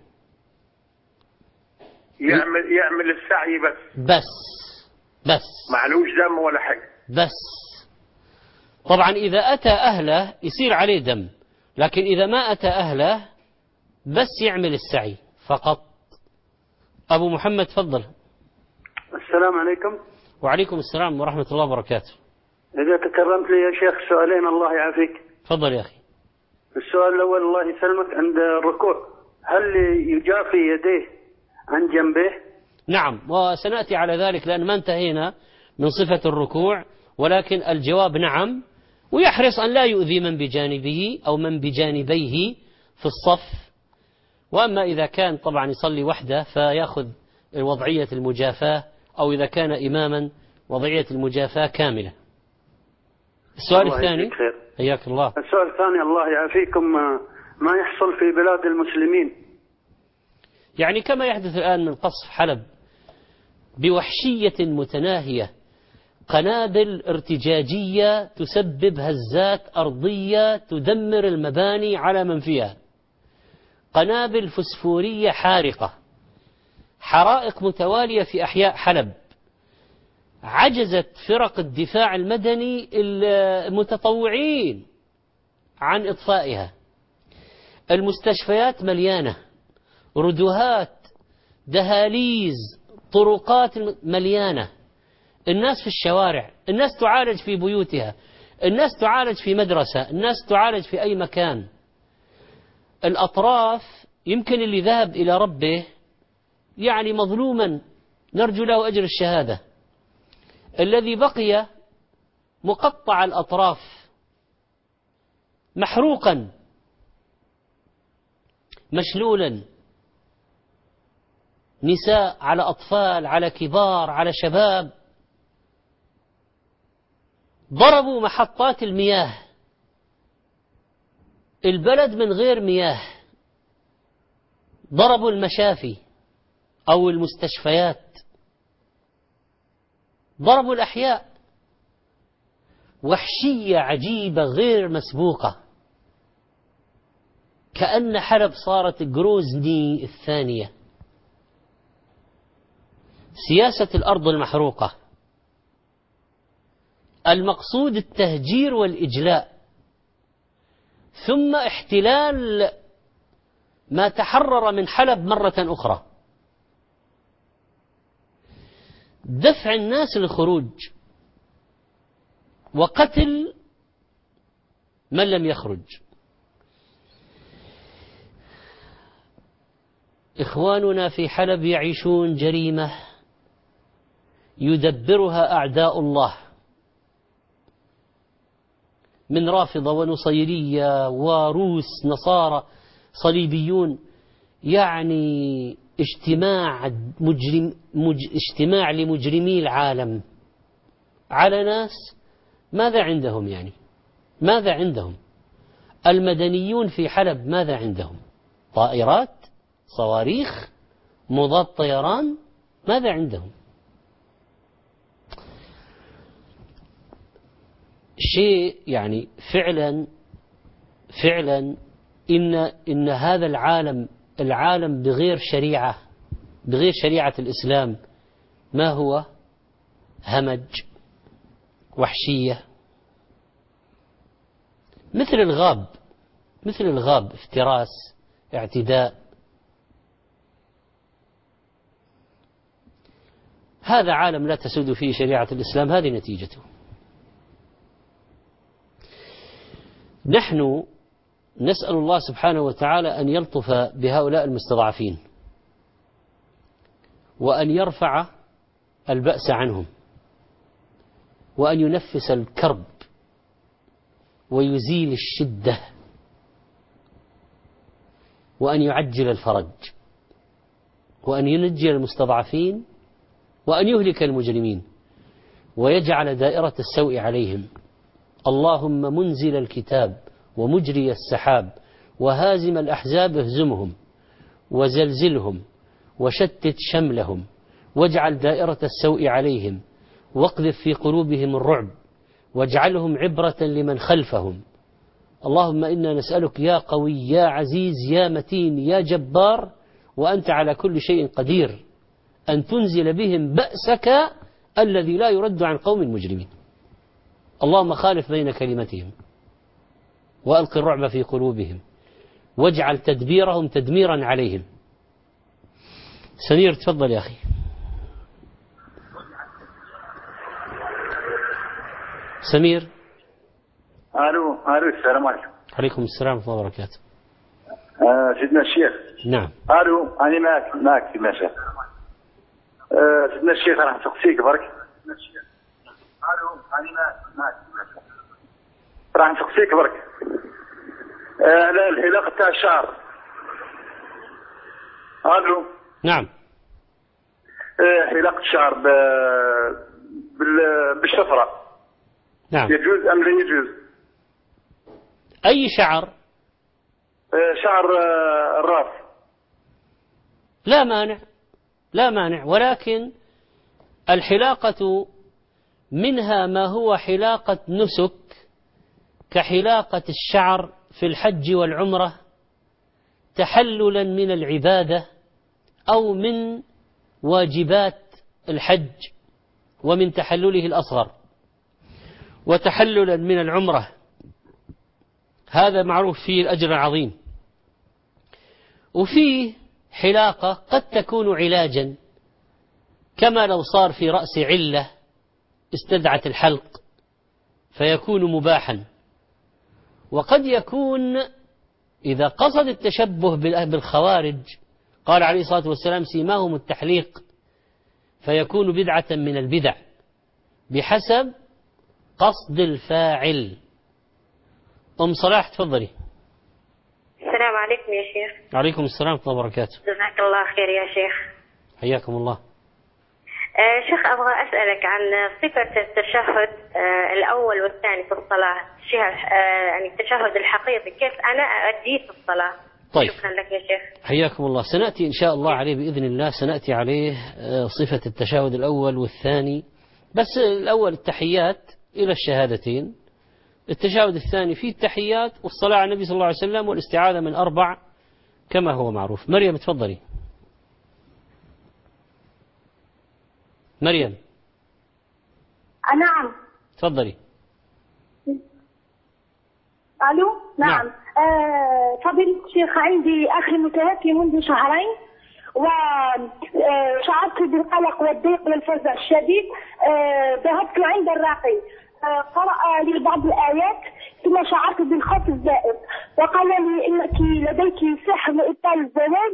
يعمل يعمل السعي بس. بس بس معلوش دم ولا حاجة. بس طبعا إذا أتى أهله يصير عليه دم، لكن إذا ما أتى أهله بس يعمل السعي فقط. أبو محمد تفضل. السلام عليكم. وعليكم السلام ورحمة الله وبركاته. إذا تكرمت لي يا شيخ سؤالين الله يعافيك. تفضل يا أخي. السؤال الأول الله يسلمك، عند الركوع هل يجافي يديه عن جنبه؟ نعم، وسنأتي على ذلك لأن ما انتهينا من صفة الركوع، ولكن الجواب نعم، ويحرص أن لا يؤذي من بجانبه أو من بجانبيه في الصف. وأما إذا كان طبعا يصلي وحده فيأخذ وضعية المجافاة، أو إذا كان إماما وضعية المجافاة كاملة. السؤال الثاني، حياك الله. السؤال الثاني الله يعافيكم، ما يحصل في بلاد المسلمين يعني كما يحدث الآن من قصف حلب بوحشية متناهية، قنابل ارتجاجية تسبب هزات أرضية تدمر المباني على من فيها، قنابل فسفورية حارقة، حرائق متوالية في أحياء حلب، عجزت فرق الدفاع المدني المتطوعين عن إطفائها، المستشفيات مليانة، ردوهات، دهاليز، طرقات مليانة، الناس في الشوارع، الناس تعالج في بيوتها، الناس تعالج في مدرسة، الناس تعالج في أي مكان. الأطراف يمكن اللي ذهب إلى ربه يعني مظلوما نرجو له أجر الشهادة، الذي بقي مقطع الأطراف محروقا مشلولا، نساء على أطفال على كبار على شباب. ضربوا محطات المياه، البلد من غير مياه، ضربوا المشافي أو المستشفيات، ضربوا الأحياء. وحشية عجيبة غير مسبوقة، كأن حلب صارت جروزني الثانية. سياسة الأرض المحروقة، المقصود التهجير والإجلاء، ثم احتلال ما تحرر من حلب مرة أخرى، دفع الناس للخروج، وقتل من لم يخرج. إخواننا في حلب يعيشون جريمة يدبرها أعداء الله من رافضة ونصيرية وروس نصارى صليبيون، يعني اجتماع مجرم مج اجتماع لمجرمي العالم على ناس ماذا عندهم؟ يعني ماذا عندهم؟ المدنيون في حلب ماذا عندهم؟ طائرات، صواريخ، مضاد طيران، ماذا عندهم؟ شيء يعني فعلا فعلا إن إن هذا العالم العالم بغير شريعة بغير شريعة الإسلام ما هو؟ همج، وحشية، مثل الغاب مثل الغاب افتراس، اعتداء. هذا عالم لا تسود فيه شريعة الإسلام، هذه نتيجته. نحن نسأل الله سبحانه وتعالى أن يلطف بهؤلاء المستضعفين وأن يرفع البأس عنهم وأن ينفس الكرب ويزيل الشدة وأن يعجل الفرج وأن ينجي المستضعفين وأن يهلك المجرمين ويجعل دائرة السوء عليهم. اللهم منزل الكتاب ومجري السحاب وهازم الأحزاب اهزمهم وزلزلهم وشتت شملهم واجعل دائرة السوء عليهم واقذف في قلوبهم الرعب واجعلهم عبرة لمن خلفهم. اللهم إنا نسألك يا قوي يا عزيز يا متين يا جبار وأنت على كل شيء قدير أن تنزل بهم بأسك الذي لا يرد عن قوم مجرمين. اللهم خالف بين كلمتهم وألق الرعب في قلوبهم واجعل تدبيرهم تدميرا عليهم. سمير تفضل يا أخي. سمير. الو الو السلام عليكم. عليكم السلام ورحمة الله وبركاته. آه سيدنا الشيخ. نعم. الو انا معك معك سيدنا الشيخ. آه سيدنا الشيخ راح نسقسيك برك. الو انا معك معك سيدنا الشيخ. راح نسقسيك برك. على آه الحلاقة تاع الشعر. الو. نعم. آه حلاقة الشعر ب... بال... بالشفرة. نعم. يجوز أم لا يجوز؟ أي شعر؟ آه شعر آه الرأس. لا مانع لا مانع، ولكن الحلاقة منها ما هو حلاقة نسك كحلاقة الشعر في الحج والعمرة تحللا من العبادة أو من واجبات الحج ومن تحلله الأصغر، وتحللا من العمرة هذا معروف فيه الأجر العظيم. وفيه حلاقة قد تكون علاجا، كما لو صار في رأس علة استدعت الحلق فيكون مباحا. وقد يكون إذا قصد التشبه بالخوارج قال عليه الصلاة والسلام سيماهم التحليق فيكون بدعة من البدع بحسب قصد الفاعل. أم صلاح تفضلي. السلام عليكم يا شيخ. عليكم السلام ورحمة الله وبركاته. جزاك الله خير يا شيخ. حياكم الله. آه شيخ أبغى أسألك عن صفة التشهد آه الأول والثاني في الصلاة، آه يعني التشهد الحقيقي كيف أنا أؤديه في الصلاة. طيب. شكرا لك يا شيخ. حياكم الله. سنأتي إن شاء الله عليه بإذن الله، سنأتي عليه صفة التشهد الأول والثاني. بس الأول التحيات إلى الشهادتين، التشهد الثاني فيه التحيات والصلاة على النبي صلى الله عليه وسلم والاستعاذة من أربع كما هو معروف. مريم تفضلي. مريم. نعم. تفضلي. ألو. نعم, نعم. آه فضيلة الشيخ، عندي أخي متوفي منذ شهرين وشعرت بالقلق والضيق والفزع الشديد. آه ذهبت عند الراقي، آه قرأ لي بعض الآيات ثم شعرت بالخوف الزائد وقال لي إنك لديك سحر لإبطال الزواج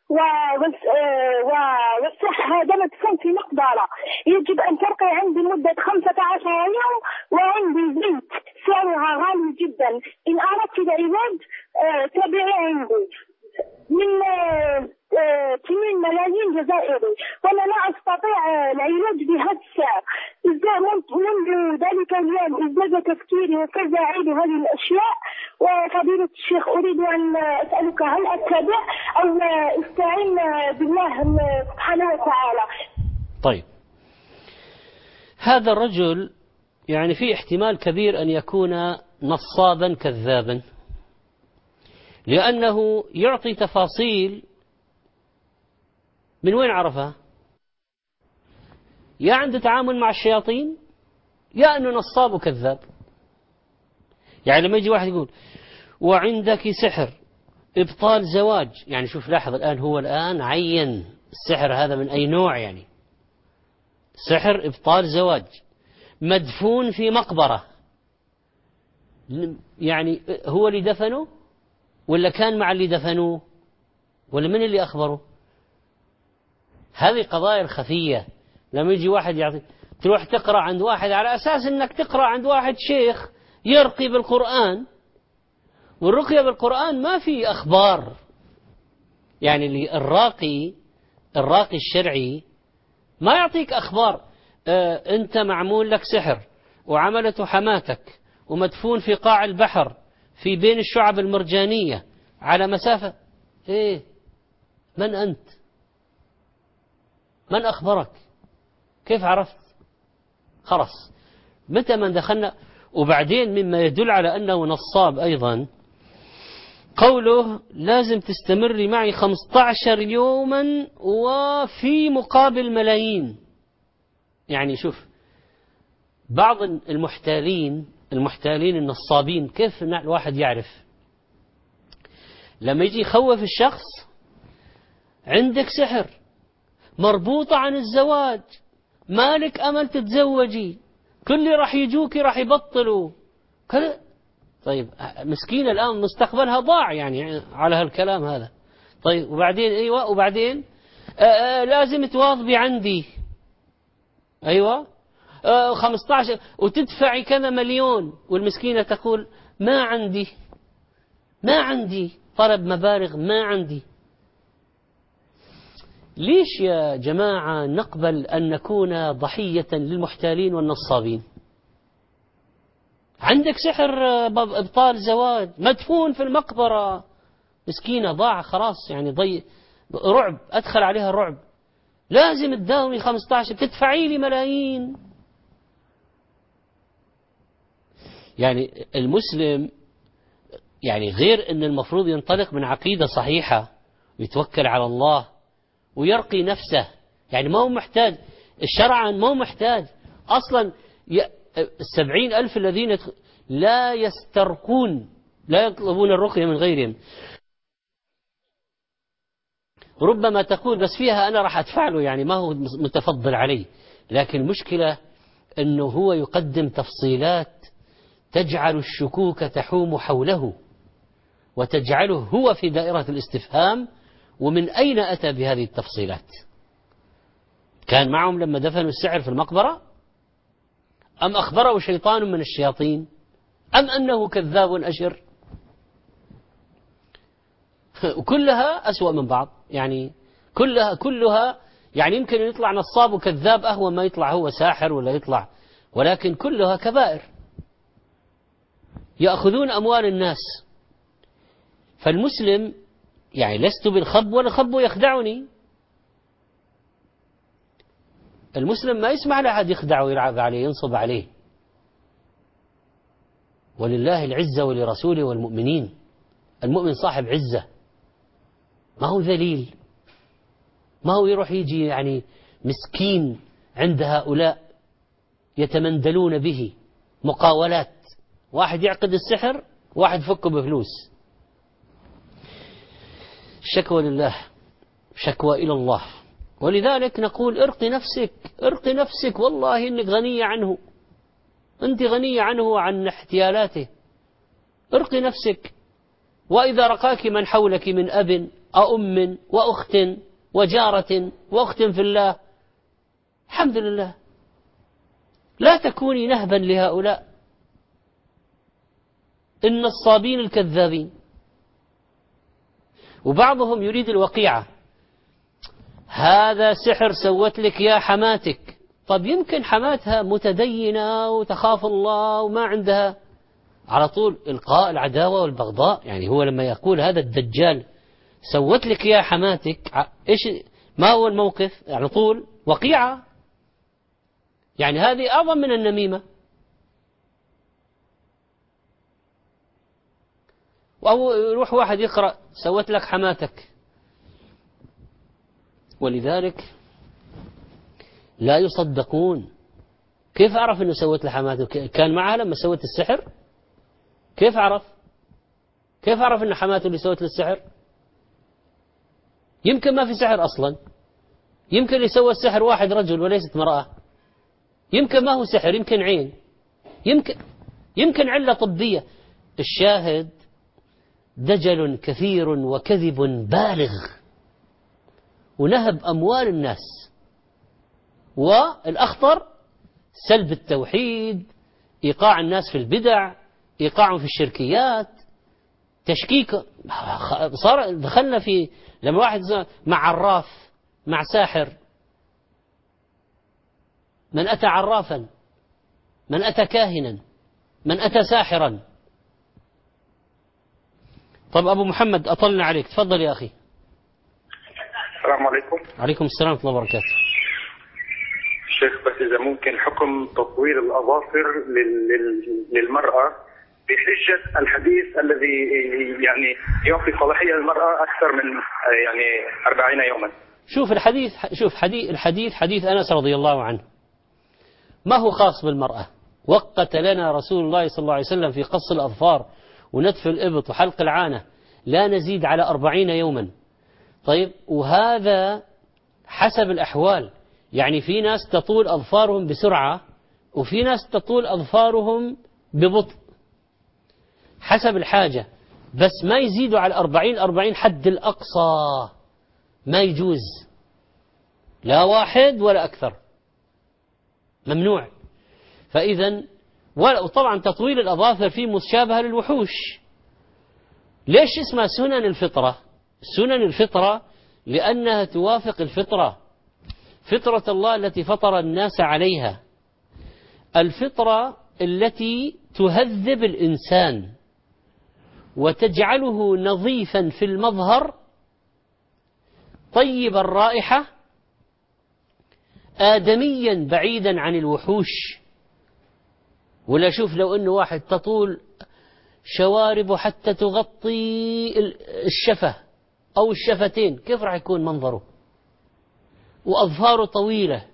والسحر هذا مدفون في مقبرة، يجب أن ترقي عندي مدة خمسة عشر يوم وعندي زيت سعرها غالي جدا، إن أردت العلاج تابعي عندي من ثمان ملايين جزائري وأنا لا أستطيع العلاج بهذا السعر. منذ ذلك اليوم ازداد تفكيري وفزعي بهذه الأشياء، وفضيلة الشيخ أريد أن أسألك هل أتبع أو استعين بالله سبحانه وتعالى؟ طيب، هذا الرجل يعني في احتمال كبير أن يكون نصابا كذابا، لأنه يعطي تفاصيل من وين عرفها؟ يا عنده تعامل مع الشياطين يا أنه نصاب وكذاب. يعني لما يجي واحد يقول وعندك سحر إبطال زواج، يعني شوف لاحظ الآن هو الآن عين السحر هذا من أي نوع، يعني سحر إبطال زواج مدفون في مقبرة، يعني هو اللي دفنه ولا كان مع اللي دفنوه ولا من اللي أخبره؟ هذه قضايا خفية. لما يجي واحد يعطي تروح تقرأ عند واحد على أساس أنك تقرأ عند واحد شيخ يرقي بالقرآن، والرقية بالقرآن ما في أخبار. يعني الراقي الراقي الشرعي ما يعطيك أخبار. آه أنت معمول لك سحر وعملته حماتك ومدفون في قاع البحر في بين الشعب المرجانية على مسافة. إيه من أنت؟ من أخبرك؟ كيف عرفت؟ خلاص متى ما دخلنا. وبعدين مما يدل على أنه نصاب أيضا قوله لازم تستمري معي خمسة عشر يوما وفي مقابل ملايين. يعني شوف بعض المحتالين المحتالين النصابين كيف الواحد يعرف؟ لما يجي يخوف الشخص عندك سحر، مربوطة عن الزواج، مالك أمل تتزوجي، كل اللي راح يجوكي راح يبطلوا كذا. طيب مسكينة الآن مستقبلها ضاع يعني على هالكلام هذا. طيب وبعدين أيوة وبعدين آآ آآ لازم تواظبي عندي. أيوة خمسة عشر وتدفعي كذا مليون، والمسكينة تقول ما عندي ما عندي طلب مبالغ ما عندي. ليش يا جماعة نقبل أن نكون ضحية للمحتالين والنصابين؟ عندك سحر إبطال زواج مدفون في المقبرة، مسكينة ضاع خلاص يعني ضي رعب أدخل عليها الرعب، لازم تداومي خمسة عشر تدفعي لي ملايين. يعني المسلم يعني غير أن المفروض ينطلق من عقيدة صحيحة ويتوكل على الله ويرقي نفسه، يعني ما هو محتاج الشرعا، ما هو محتاج أصلا. السبعين ألف الذين لا يسترقون لا يطلبون الرقية من غيرهم، ربما تقول بس فيها أنا راح أدفع له، يعني ما هو متفضل عليه. لكن المشكلة أنه هو يقدم تفصيلات تجعل الشكوك تحوم حوله وتجعله هو في دائرة الاستفهام، ومن أين أتى بهذه التفصيلات؟ كان معهم لما دفنوا السحر في المقبرة؟ أم أخبره شيطان من الشياطين؟ أم أنه كذاب أشر؟ وكلها أسوأ من بعض، يعني كلها كلها يعني يمكن يطلع نصاب وكذاب أهون ما يطلع هو ساحر ولا يطلع، ولكن كلها كبائر يأخذون أموال الناس. فالمسلم يعني لست بالخب ولا خب يخدعني. المسلم ما يسمع لأحد يخدعه ويلعب عليه ينصب عليه. ولله العزة ولرسوله والمؤمنين. المؤمن صاحب عزة، ما هو ذليل، ما هو يروح يجي يعني مسكين عند هؤلاء يتمندلون به مقاولات، واحد يعقد السحر واحد فكه بفلوس. الشكوى لله، شكوى إلى الله. ولذلك نقول ارقي نفسك ارقي نفسك، والله إنك غنية عنه، أنت غنية عنه وعن احتيالاته. ارقي نفسك. وإذا رقاك من حولك من أب أو أم وأخت وجارة وأخت في الله، الحمد لله، لا تكوني نهبا لهؤلاء النصابين الكذابين. وبعضهم يريد الوقيعة، هذا سحر سوت لك يا حماتك. طب يمكن حماتها متدينة وتخاف الله وما عندها، على طول إلقاء العداوة والبغضاء. يعني هو لما يقول هذا الدجال سوت لك يا حماتك، إيش ما هو الموقف؟ على طول وقيعة. يعني هذه أعظم من النميمة. أو يروح واحد يقرأ سوت لك حماتك. ولذلك لا يصدقون. كيف أعرف أنه سوت لحماته؟ كان معها لما سوت السحر؟ كيف أعرف؟ كيف أعرف أن حماته اللي سوت للسحر؟ يمكن ما في سحر أصلا، يمكن اللي سوى السحر واحد رجل وليست مرأة، يمكن ما هو سحر، يمكن عين، يمكن يمكن علة طبية. الشاهد دجل كثير وكذب بالغ ونهب أموال الناس. والأخطر سلب التوحيد، إيقاع الناس في البدع، إيقاعهم في الشركيات، تشكيك. صار دخلنا في لما واحد مع عراف، مع ساحر. من أتى عرافا، من أتى كاهنا، من أتى ساحرا. طب أبو محمد أطلنا عليك، تفضل يا أخي. السلام عليكم. عليكم السلام ورحمة الله وبركاته. شيخ، بس إذا ممكن حكم تطويل الأظافر لل... لل... للمرأة بحجة الحديث الذي يعني يعطي صلاحية للمرأة أكثر من يعني أربعين يوما. شوف الحديث، شوف حديث الحديث حديث أنس رضي الله عنه، ما هو خاص بالمرأة. وقت لنا رسول الله صلى الله عليه وسلم في قص الأظفار ونتف الإبط وحلق العانة لا نزيد على أربعين يوما. طيب، وهذا حسب الأحوال. يعني في ناس تطول أظفارهم بسرعة وفي ناس تطول أظفارهم ببطء حسب الحاجة، بس ما يزيدوا على أربعين. أربعين حد الأقصى، ما يجوز، لا واحد ولا أكثر، ممنوع. فإذا وطبعا تطويل الأظافر فيه مشابهة للوحوش. ليش اسمها سنن الفطرة؟ سنن الفطرة لأنها توافق الفطرة، فطرة الله التي فطر الناس عليها، الفطرة التي تهذب الإنسان وتجعله نظيفا في المظهر، طيب الرائحة، آدميا بعيدا عن الوحوش. ولا شوف لو أنه واحد تطول شواربه حتى تغطي الشفة أو الشفتين، كيف راح يكون منظره؟ وأظفاره طويلة،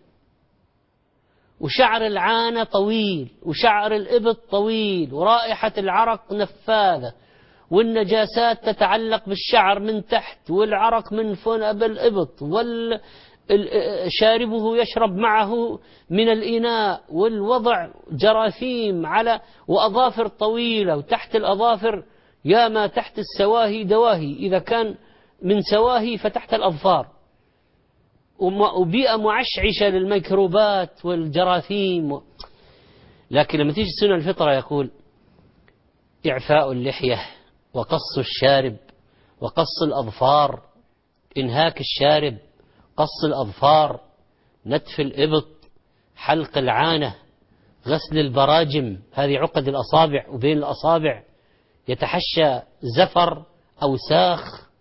وشعر العانة طويل، وشعر الإبط طويل، ورائحة العرق نفاذة، والنجاسات تتعلق بالشعر من تحت، والعرق من فوق بالإبط، والشاربه يشرب معه من الإناء، والوضع جراثيم على وأظافر طويلة، وتحت الأظافر يا ما تحت السواهي دواهي، إذا كان من سواهي فتحت الأظفار، وبيئة معشعشة للميكروبات والجراثيم. لكن لما تيجي سنة الفطرة يقول إعفاء اللحية، وقص الشارب، وقص الأظفار، إنهاك الشارب، قص الأظفار، نتف الإبط، حلق العانة، غسل البراجم، هذه عقد الأصابع وبين الأصابع يتحشى زفر أو ساخ،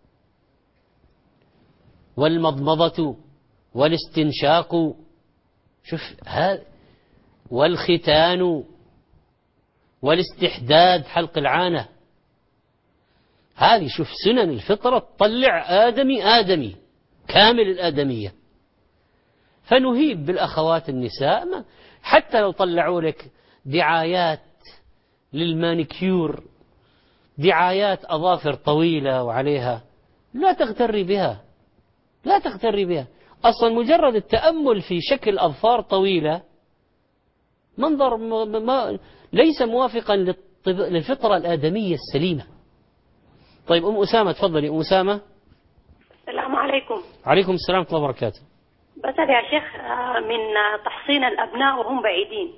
والمضمضة والاستنشاق، شوف هذا، والختان والاستحداد، حلق العانة. هذه شوف سنن الفطرة تطلع آدمي آدمي كامل الآدمية. فنهيب بالأخوات النساء، حتى لو طلعوا لك دعايات للمانيكيور، دعايات أظافر طويلة وعليها، لا تغتري بها، لا تغتري بها. أصلا مجرد التأمل في شكل أظفار طويلة منظر ما ليس موافقا للفطرة الآدمية السليمة. طيب أم أسامة، تفضلي أم أسامة. السلام عليكم. عليكم السلام ورحمة الله وبركاته. بسأل يا شيخ من تحصين الأبناء وهم بعيدين.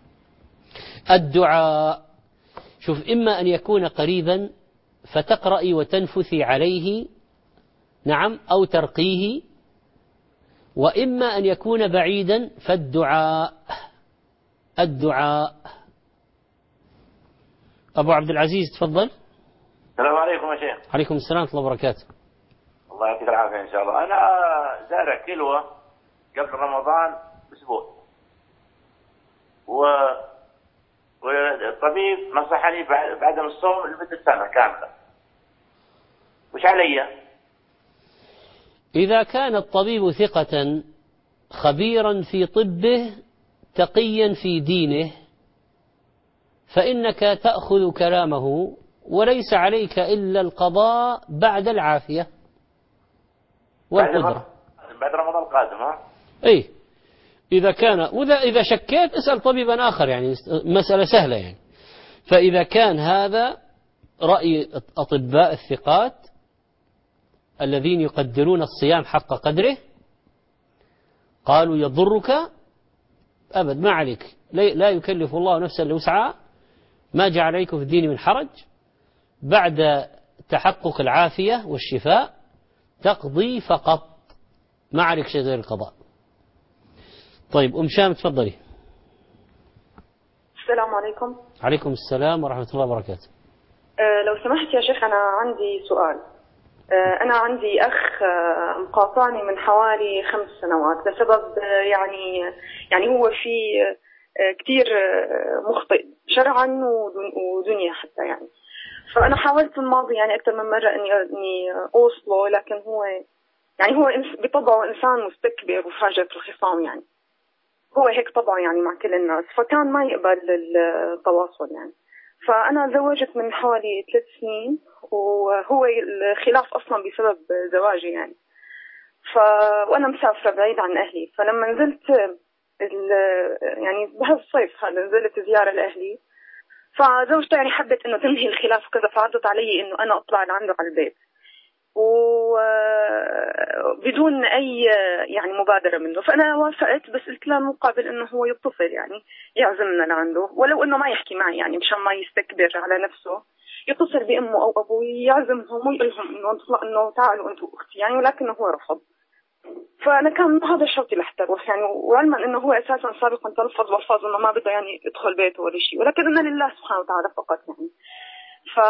الدعاء، شوف، إما أن يكون قريبا فتقرأي وتنفثي عليه، نعم، أو ترقيه، وإما أن يكون بعيدا فالدعاء. الدعاء. أبو عبد العزيز تفضل. السلام عليكم يا شيخ. عليكم السلام ورحمة الله وبركاته. الله يعطيك العافية إن شاء الله. أنا زارع كلوة قبل رمضان بأسبوع، و... والطبيب نصحني بعدم الصوم لمدة سنة كاملة، وش علي؟ إذا كان الطبيب ثقة خبيرا في طبه تقيا في دينه فإنك تأخذ كلامه، وليس عليك إلا القضاء بعد العافية والقدرة. بعد رمضان القادم. ها؟ إيه، إذا كان وإذا إذا شكيت اسأل طبيبا آخر، يعني مسألة سهلة يعني. فإذا كان هذا رأي أطباء الثقات الذين يقدرون الصيام حق قدره، قالوا يضرك أبد ما عليك، لا يكلف الله نفسا إلا وسعها، ما جعل عليكم في الدين من حرج، بعد تحقق العافية والشفاء تقضي فقط، ما عليك شيء غير القضاء. طيب أم شام تفضلي. السلام عليكم. عليكم السلام ورحمة الله وبركاته. أه لو سمحت يا شيخ، أنا عندي سؤال. أه أنا عندي أخ أه مقاطعني من حوالي خمس سنوات بسبب أه يعني يعني هو في أه كتير أه مخطئ شرعا ودنيا حتى يعني. فأنا حاولت في الماضي يعني أكثر من مرة إني إني أوصله، لكن هو يعني هو بطبعه إنسان مستكبر وفاجر في الخصام، يعني هو هيك طبعه يعني مع كل الناس، فكان ما يقبل التواصل يعني. فأنا تزوجت من حوالي ثلاث سنين، وهو الخلاف أصلا بسبب زواجي يعني. ف وأنا مسافرة بعيد عن أهلي، فلما نزلت ال... يعني بهالصيف هذا نزلت زيارة لأهلي، فزوجته يعني حبت إنه تنهي الخلاف وكذا، فعرضت علي إنه أنا أطلع لعنده على البيت وبدون أي يعني مبادرة منه. فأنا وافقت، بس قلت له مقابل إنه هو يتصل يعني يعزمنا لعنده، ولو إنه ما يحكي معي يعني مشان ما يستكبر على نفسه، يتصل بأمه أو أبوه يعزمهم ويقول لهم إنه إنه تعالوا أنتوا أختي يعني، ولكنه هو رفض. فأنا كان هذا شوطي لحتروح يعني، وعلما إنه هو أساسا سابقا تلفظ والفاظ إنه ما بده يعني يدخل بيته ولا شيء، ولكن إنه لله سبحانه وتعالى فقط يعني. ف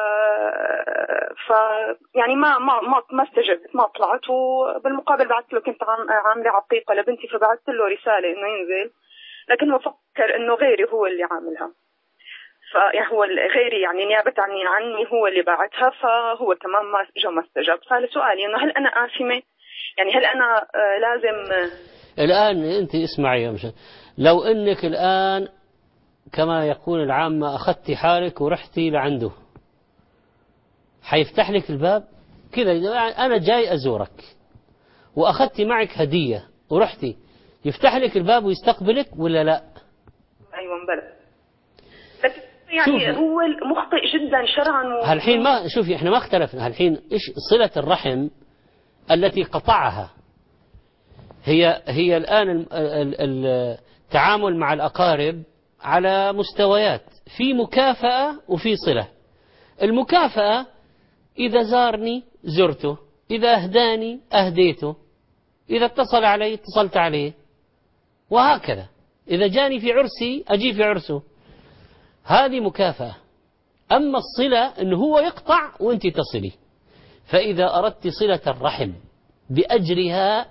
ف يعني ما ما ما ما استجبت، ما طلعت، وبالمقابل بعثت له، كنت عامله عقيقه لبنتي، فبعثت له رساله انه ينزل، لكن هو فكر انه غيري هو اللي عاملها، فيعني هو غيري يعني نيابه عني عني هو اللي بعتها، فهو كمان ما جو ما استجاب. فسؤالي انه هل انا آثمة؟ يعني هل انا لازم الان انت اسمعي يا مشان، لو انك الان كما يقول العامة أخذتي حالك ورحتي لعنده، حيفتح لك الباب كذا؟ أنا جاي أزورك وأخذتي معك هدية ورحتي، يفتح لك الباب ويستقبلك ولا لا؟ أيوة بلى، لكن يعني هو مخطئ جدا شرعا و... هالحين ما شوفي إحنا ما اختلفنا، هالحين إيش صلة الرحم التي قطعها؟ هي هي الآن التعامل مع الأقارب على مستويات، في مكافأة وفي صلة. المكافأة إذا زارني زرته، إذا أهداني أهديته، إذا اتصل علي اتصلت عليه، وهكذا. إذا جاني في عرسي أجي في عرسه، هذه مكافأة. أما الصلة أنه هو يقطع وأنت تصلي، فإذا أردت صلة الرحم بأجرها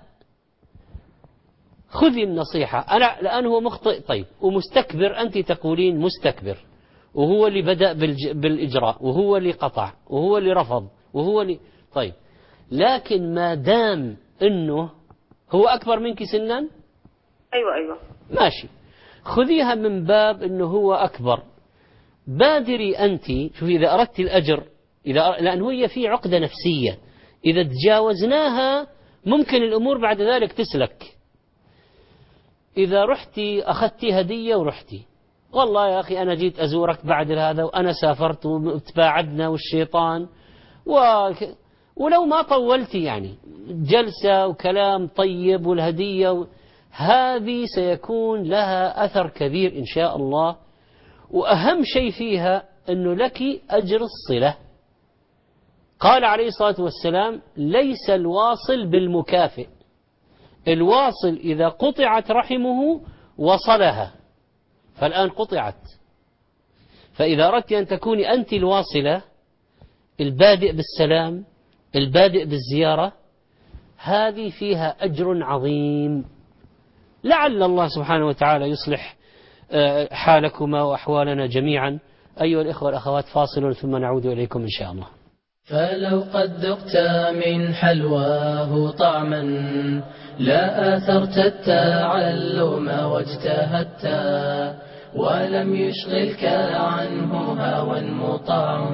خذي النصيحة. أنا لأنه هو مخطئ طيب ومستكبر، أنت تقولين مستكبر، وهو اللي بدأ بالإجراء، وهو اللي قطع، وهو اللي رفض، وهو اللي طيب. لكن ما دام أنه هو أكبر منك سنا، أيوة أيوة ماشي، خذيها من باب أنه هو أكبر، بادري أنت. شوفي إذا أردت الأجر، إذا لأنه هي في عقدة نفسية، إذا تجاوزناها ممكن الأمور بعد ذلك تسلك. إذا رحتي أخذتي هدية ورحتي، والله يا أخي أنا جيت أزورك بعد هذا وأنا سافرت وتباعدنا والشيطان و... ولو ما طولتي يعني جلسة وكلام طيب والهدية و... هذه سيكون لها أثر كبير إن شاء الله. وأهم شيء فيها أنه لك أجر الصلة. قال عليه الصلاة والسلام ليس الواصل بالمكافئ، الواصل إذا قطعت رحمه وصلها، فالآن قطعت. فإذا أردت أن تكوني أنت الواصلة، البادئ بالسلام، البادئ بالزيارة، هذه فيها أجر عظيم. لعل الله سبحانه وتعالى يصلح حالكما وأحوالنا جميعا. أيها الإخوة والأخوات، فاصل ثم نعود إليكم إن شاء الله. فلو قد ذقت من حلواه طعما لا آثرت التعلم واجتهدت ولم يشغلك عنه هوى مطاع.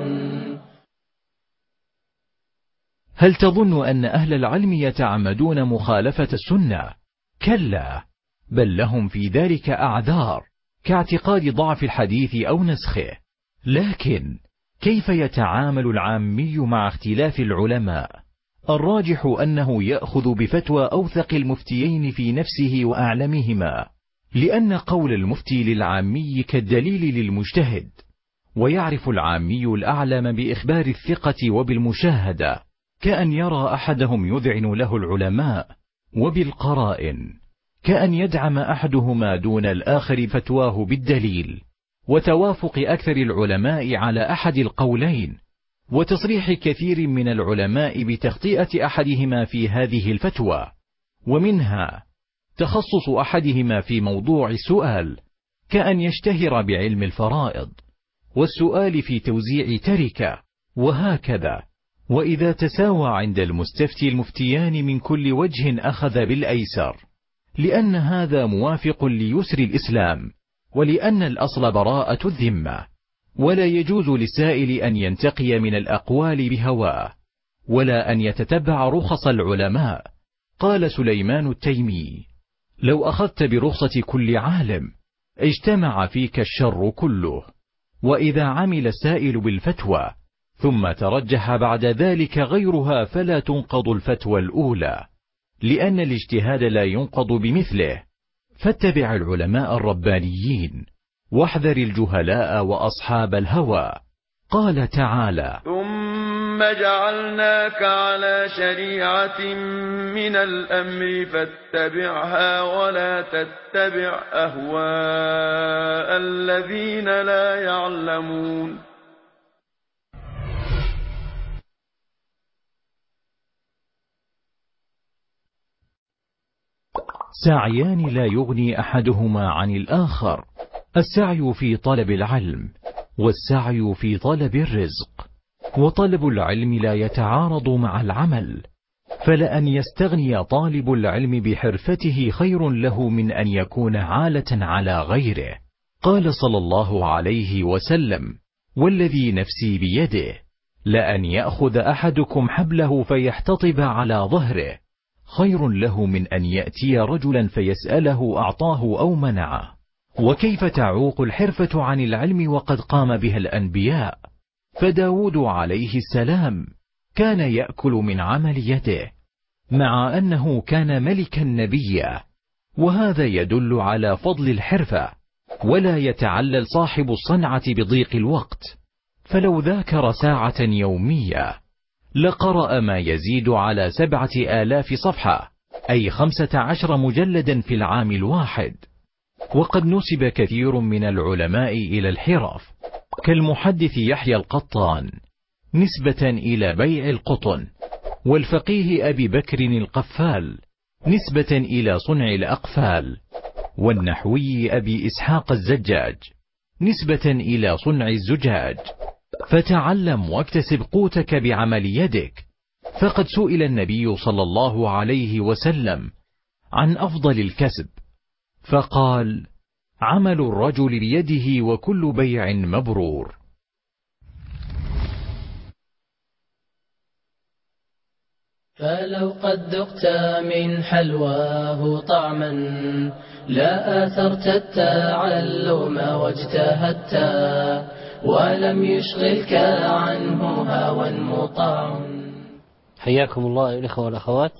هل تظن أن أهل العلم يتعمدون مخالفة السنة؟ كلا، بل لهم في ذلك أعذار كاعتقاد ضعف الحديث أو نسخه. لكن كيف يتعامل العامي مع اختلاف العلماء؟ الراجح أنه يأخذ بفتوى أوثق المفتيين في نفسه وأعلمهما، لأن قول المفتي للعامي كالدليل للمجتهد، ويعرف العامي الأعلم بإخبار الثقة وبالمشاهدة، كأن يرى أحدهم يذعن له العلماء، وبالقرائن كأن يدعم أحدهما دون الآخر فتواه بالدليل، وتوافق أكثر العلماء على أحد القولين، وتصريح كثير من العلماء بتخطئة أحدهما في هذه الفتوى، ومنها تخصص أحدهما في موضوع السؤال، كأن يشتهر بعلم الفرائض والسؤال في توزيع تركة، وهكذا. وإذا تساوى عند المستفتي المفتيان من كل وجه أخذ بالأيسر، لأن هذا موافق ليسر الإسلام، ولأن الأصل براءة الذمة، ولا يجوز للسائل أن ينتقي من الأقوال بهواه، ولا أن يتتبع رخص العلماء. قال سليمان التيمي: لو أخذت برخصة كل عالم اجتمع فيك الشر كله. وإذا عمل السائل بالفتوى ثم ترجح بعد ذلك غيرها فلا تنقض الفتوى الأولى، لأن الاجتهاد لا ينقض بمثله. فاتبع العلماء الربانيين، واحذر الجهلاء وأصحاب الهوى. قال تعالى: ثم جعلناك على شريعة من الأمر فاتبعها ولا تتبع أهواء الذين لا يعلمون. سعيان لا يغني أحدهما عن الآخر، السعي في طلب العلم، والسعي في طلب الرزق. وطلب العلم لا يتعارض مع العمل، فلأن يستغني طالب العلم بحرفته خير له من أن يكون عالة على غيره. قال صلى الله عليه وسلم: والذي نفسي بيده لأن يأخذ أحدكم حبله فيحتطب على ظهره خير له من أن يأتي رجلا فيسأله أعطاه أو منعه. وكيف تعوق الحرفة عن العلم وقد قام بها الأنبياء؟ فداود عليه السلام كان يأكل من عمل يده، مع أنه كان ملكا نبيا، وهذا يدل على فضل الحرفة. ولا يتعلل صاحب الصنعة بضيق الوقت، فلو ذاكر ساعة يومية لقرأ ما يزيد على سبعة آلاف صفحة، أي خمسة عشر مجلدا في العام الواحد. وقد نسب كثير من العلماء إلى الحرف، كالمحدث يحيى القطان نسبة إلى بيع القطن، والفقيه أبي بكر القفال نسبة إلى صنع الأقفال، والنحوي أبي إسحاق الزجاج نسبة إلى صنع الزجاج. فتعلم واكتسب قوتك بعمل يدك. فقد سئل النبي صلى الله عليه وسلم عن أفضل الكسب، فقال: عمل الرجل بيده وكل بيع مبرور. فلو قد ذقت من حلواه طعما لا آثرت التعلم واجتهدت، ولم يشغلك عنه هوى مطاع. حياكم الله الإخوة والأخوات.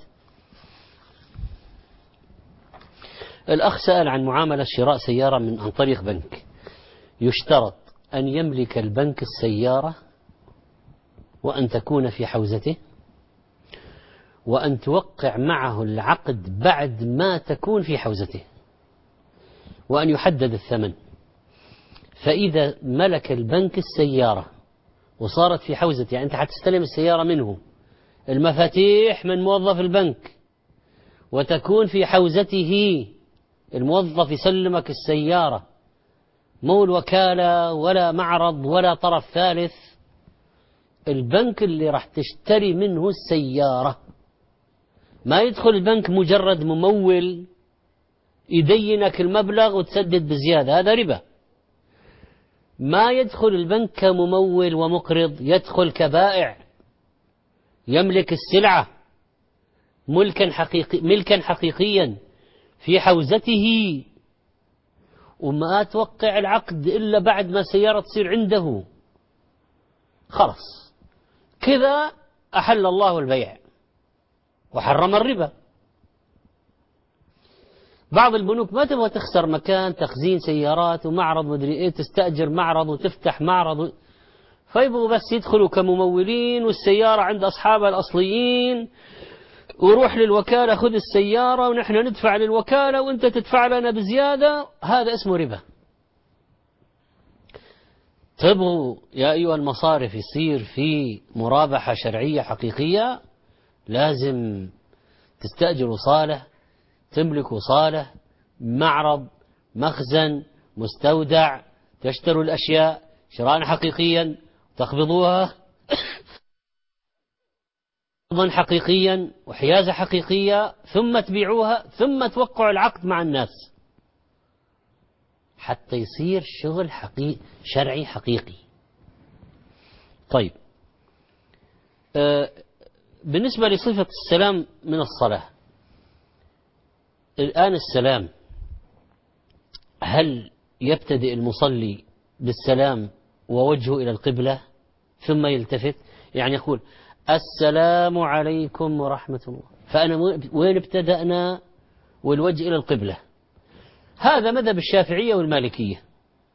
الأخ سأل عن معاملة شراء سيارة من عن طريق بنك. يشترط أن يملك البنك السيارة، وأن تكون في حوزته، وأن توقع معه العقد بعد ما تكون في حوزته، وأن يحدد الثمن. فإذا ملك البنك السيارة وصارت في حوزته، يعني أنت حتستلم السيارة منه، المفاتيح من موظف البنك، وتكون في حوزته، الموظف يسلمك السيارة، مو الوكالة ولا معرض ولا طرف ثالث، البنك اللي راح تشتري منه السيارة. ما يدخل البنك مجرد ممول يدينك المبلغ وتسدد بزيادة، هذا ربا. ما يدخل البنك كممول ومقرض، يدخل كبائع، يملك السلعة ملكا حقيقي ملكا حقيقيا في حوزته وما توقع العقد إلا بعد ما سيارة تصير عنده، خلص كذا أحل الله البيع وحرم الربا. بعض البنوك ما تبغى تخسر مكان تخزين سيارات ومعرض مدري ايه، تستأجر معرض وتفتح معرض، فيبغوا بس يدخلوا كممولين والسيارة عند أصحابها الأصليين، وروح للوكالة خذ السيارة ونحن ندفع للوكالة وانت تدفع لنا بزيادة. هذا اسمه ربا. تبغوا يا أيها المصارف يصير في مرابحة شرعية حقيقية، لازم تستأجروا صالة، تملكوا صالة، معرض، مخزن، مستودع، تشتروا الأشياء شراء حقيقيا، تقبضوها قبضا حقيقيا وحيازة حقيقية، ثم تبيعوها، ثم توقعوا العقد مع الناس حتى يصير شغل حقيقي شرعي حقيقي. طيب، آه بالنسبة لصفة السلام من الصلاة، الآن السلام هل يبتدئ المصلي بالسلام ووجهه إلى القبلة ثم يلتفت؟ يعني يقول السلام عليكم ورحمة الله، فأنا وين ابتدأنا والوجه إلى القبلة؟ هذا مذهب الشافعية والمالكية.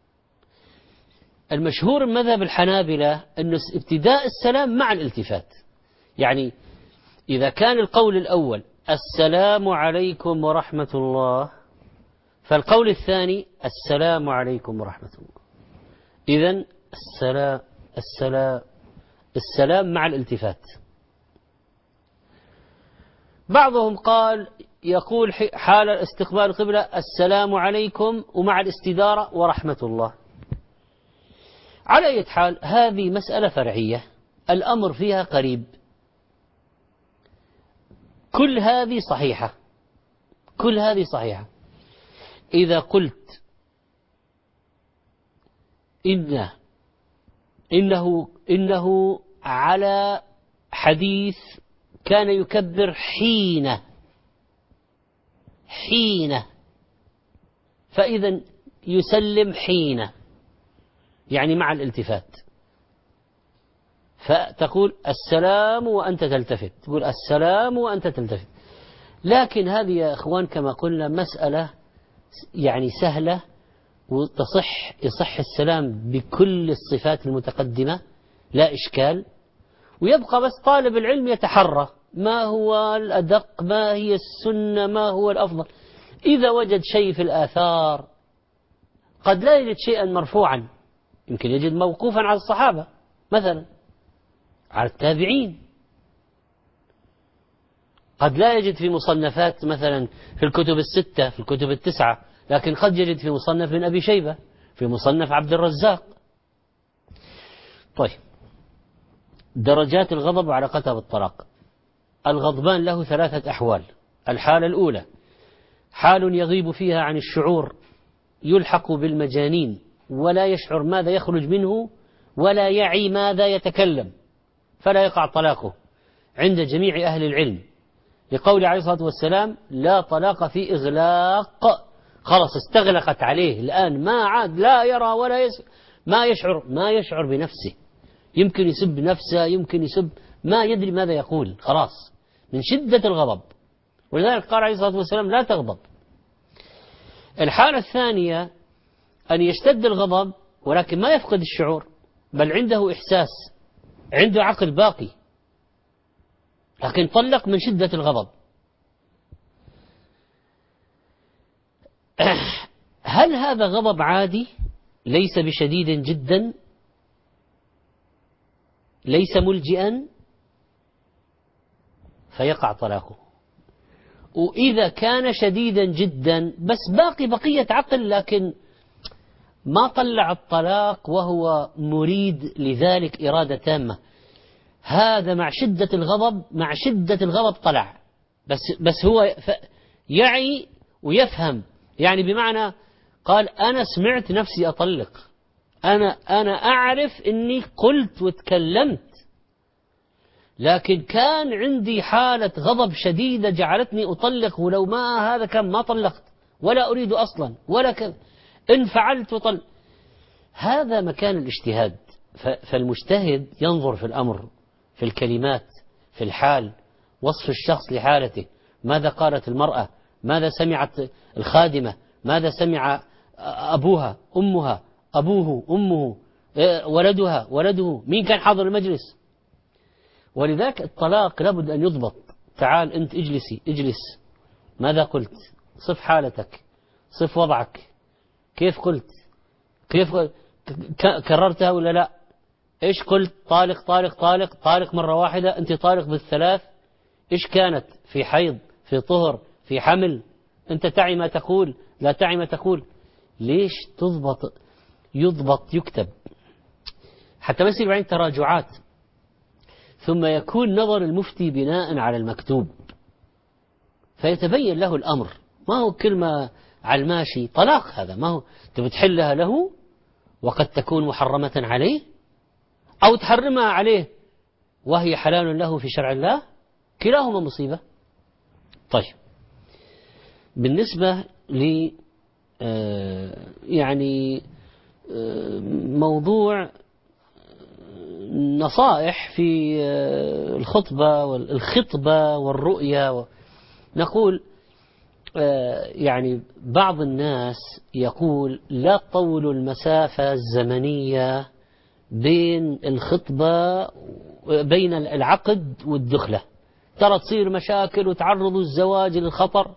المشهور مذهب الحنابلة أن ابتداء السلام مع الالتفات، يعني إذا كان القول الأول السلام عليكم ورحمة الله، فالقول الثاني السلام عليكم ورحمة الله. إذن السلام السلام السلام مع الالتفات. بعضهم قال يقول حال استقبال القبلة السلام عليكم ومع الاستدارة ورحمة الله. على أي حال هذه مسألة فرعية الأمر فيها قريب، كل هذه صحيحة، كل هذه صحيحة. إذا قلت إن إنه إنه على حديث كان يكبر حين حين فإذا يسلم حين، يعني مع الالتفات، فتقول السلام وأنت تلتفت، تقول السلام وأنت تلتفت. لكن هذه يا أخوان كما قلنا مسألة يعني سهلة، وتصح يصح السلام بكل الصفات المتقدمة لا إشكال، ويبقى بس طالب العلم يتحرى ما هو الأدق، ما هي السنة، ما هو الأفضل. إذا وجد شيء في الآثار قد لا يجد شيئا مرفوعا، يمكن يجد موقوفا على الصحابة مثلا، على التابعين، قد لا يجد في مصنفات مثلا في الكتب الستة في الكتب التسعة، لكن قد يجد في مصنف ابن أبي شيبة، في مصنف عبد الرزاق. طيب، درجات الغضب وعلاقتها بالطلاق. الغضبان له ثلاثة أحوال. الحالة الأولى حال يغيب فيها عن الشعور، يلحق بالمجانين ولا يشعر ماذا يخرج منه ولا يعي ماذا يتكلم، فلا يقع طلاقه عند جميع أهل العلم، لقول عليه الصلاة والسلام لا طلاق في إغلاق. خلاص استغلقت عليه الآن، ما عاد لا يرى ولا يس... ما يشعر ما يشعر بنفسه، يمكن يسب نفسه، يمكن يسب، ما يدري ماذا يقول، خلاص من شدة الغضب. ولذلك قال عليه الصلاة والسلام لا تغضب. الحالة الثانية أن يشتد الغضب ولكن ما يفقد الشعور، بل عنده إحساس، عنده عقل باقي، لكن طلق من شدة الغضب. هل هذا غضب عادي ليس بشديد جدا، ليس ملجئا، فيقع طلاقه. وإذا كان شديدا جدا بس باقي بقية عقل لكن ما طلع الطلاق وهو مريد لذلك إرادة تامة، هذا مع شدة الغضب مع شدة الغضب طلع، بس بس هو يعي ويفهم، يعني بمعنى قال أنا سمعت نفسي أطلق، أنا أنا أعرف إني قلت وتكلمت، لكن كان عندي حالة غضب شديدة جعلتني أطلق، ولو ما هذا كان ما طلقت ولا أريد أصلا ولا كذا، إن فعلت وطلق. هذا مكان الاجتهاد. فالمجتهد ينظر في الأمر، في الكلمات، في الحال، وصف الشخص لحالته، ماذا قالت المرأة، ماذا سمعت الخادمة، ماذا سمع أبوها أمها أبوه أمه ولدها ولده، مين كان حاضر المجلس. ولذلك الطلاق لابد أن يضبط. تعال أنت اجلسي اجلس، ماذا قلت، صف حالتك، صف وضعك، كيف قلت، كيف كررتها ولا لا، إيش قلت، طالق طالق طالق طالق مرة واحدة، أنت طالق بالثلاث، إيش كانت، في حيض، في طهر، في حمل، أنت تعي ما تقول لا تعي ما تقول. ليش تضبط، يضبط يكتب حتى ما يصير بعدين تراجعات. ثم يكون نظر المفتي بناء على المكتوب فيتبين له الأمر، ما هو كلمة على الماشي طلاق، هذا ما هو تبي تحلها له وقد تكون محرمة عليه، أو تحرمها عليه وهي حلال له في شرع الله، كلاهما مصيبة. طيب بالنسبة ل يعني موضوع نصائح في الخطبة والخطبة والرؤية، نقول يعني بعض الناس يقول لا تطولوا المسافة الزمنية بين الخطبة بين العقد والدخلة، ترى تصير مشاكل وتعرضوا الزواج للخطر.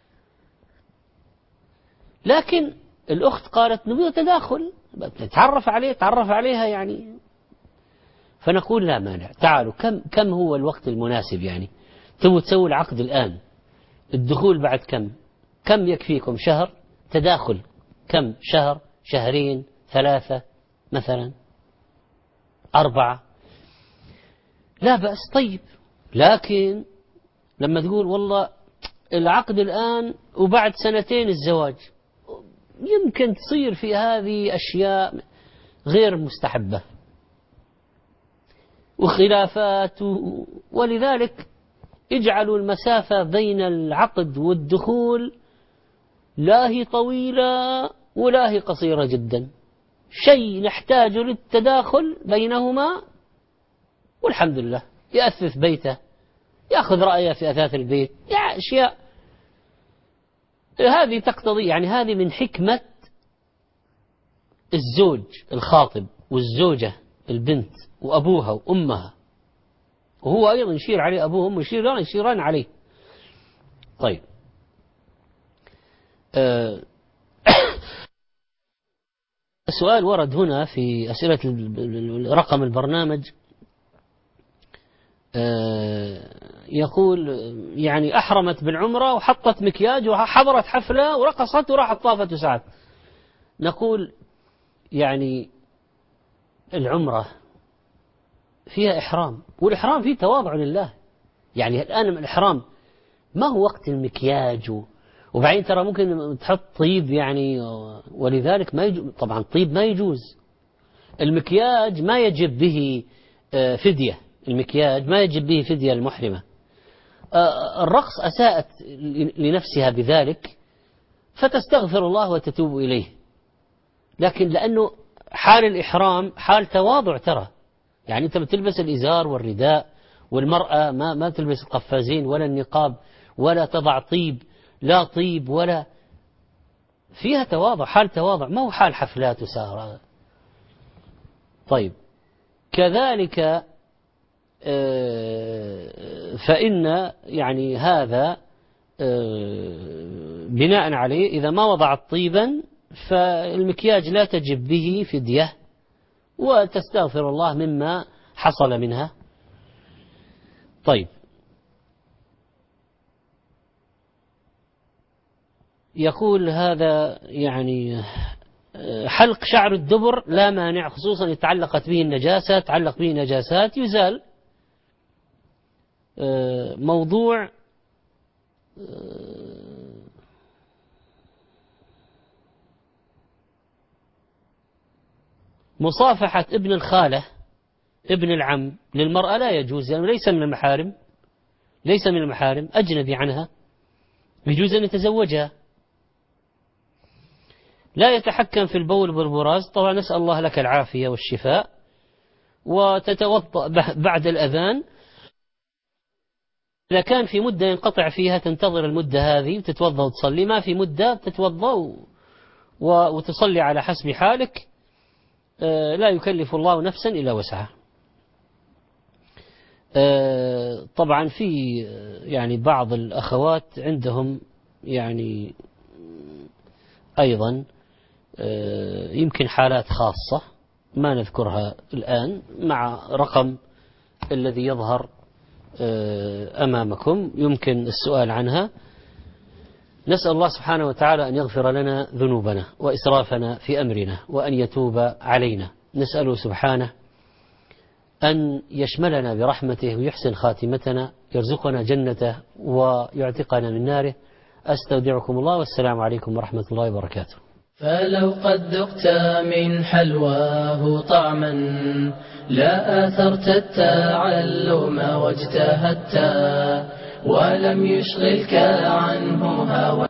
لكن الأخت قالت نبي تداخل، تعرف عليه تعرف عليها يعني. فنقول لا مانع، تعالوا كم كم هو الوقت المناسب، يعني تبوا تسوي العقد الآن، الدخول بعد كم كم يكفيكم، شهر تداخل كم، شهر شهرين ثلاثة مثلا أربعة، لا بأس. طيب لكن لما تقول والله العقد الآن وبعد سنتين الزواج، يمكن تصير في هذه أشياء غير مستحبة وخلافات، ولذلك اجعلوا المسافة بين العقد والدخول لا هي طويلة ولا هي قصيرة جدا، شيء نحتاج للتداخل بينهما، والحمد لله يأثث بيته، يأخذ رأيه في أثاث البيت، يعني أشياء هذه تقتضي، يعني هذه من حكمة الزوج الخاطب والزوجة البنت وأبوها وأمها، وهو أيضا يشير عليه أبوه وأمه يشيران يشيران عليه. طيب أه سؤال ورد هنا في أسئلة رقم البرنامج، أه يقول يعني أحرمت بالعمرة وحطت مكياج وحضرت حفلة ورقصت وراحت طافت وسعت. نقول يعني العمرة فيها إحرام، والإحرام فيه تواضع لله، يعني الآن من الإحرام ما هو وقت المكياج، وبعدين ترى ممكن تحط طيب يعني، ولذلك ما يجوز طبعا طيب ما يجوز، المكياج ما يجب به فدية، المكياج ما يجب به فدية المحرمة. الرقص أساءت لنفسها بذلك فتستغفر الله وتتوب إليه، لكن لأنه حال الإحرام حال تواضع، ترى يعني أنت بتلبس الإزار والرداء، والمرأة ما ما تلبس القفازين ولا النقاب ولا تضع طيب، لا طيب ولا، فيها تواضع، حال تواضع، ما هو حال حفلات وسهرات. طيب كذلك فإن يعني هذا بناء عليه إذا ما وضعت طيبا فالمكياج لا تجب به فدية وتستغفر الله مما حصل منها. طيب يقول هذا يعني حلق شعر الدبر لا مانع، خصوصا إذا تعلقت به النجاسة، تعلق به نجاسات يزال. موضوع مصافحة ابن الخالة ابن العم للمرأة لا يجوز لأنه يعني ليس من المحارم، ليس من المحارم، أجنبي عنها، يجوز أن يتزوجها. لا يتحكم في البول والبراز، طبعا نسأل الله لك العافية والشفاء. وتتوضأ بعد الأذان، إذا كان في مدة ينقطع فيها تنتظر المدة هذه وتتوضأ وتصلي، ما في مدة تتوضأ وتصلي على حسب حالك، لا يكلف الله نفسا إلا وسعها. طبعا في يعني بعض الأخوات عندهم يعني أيضا يمكن حالات خاصة ما نذكرها الآن مع رقم الذي يظهر أمامكم يمكن السؤال عنها. نسأل الله سبحانه وتعالى أن يغفر لنا ذنوبنا وإسرافنا في أمرنا وأن يتوب علينا. نسأله سبحانه أن يشملنا برحمته ويحسن خاتمتنا، يرزقنا جنته ويعتقنا من ناره. أستودعكم الله والسلام عليكم ورحمة الله وبركاته. فلو قد ذقت من حلواه طعما لا آثرت التعلم واجتهدت ولم يشغلك عنه هوى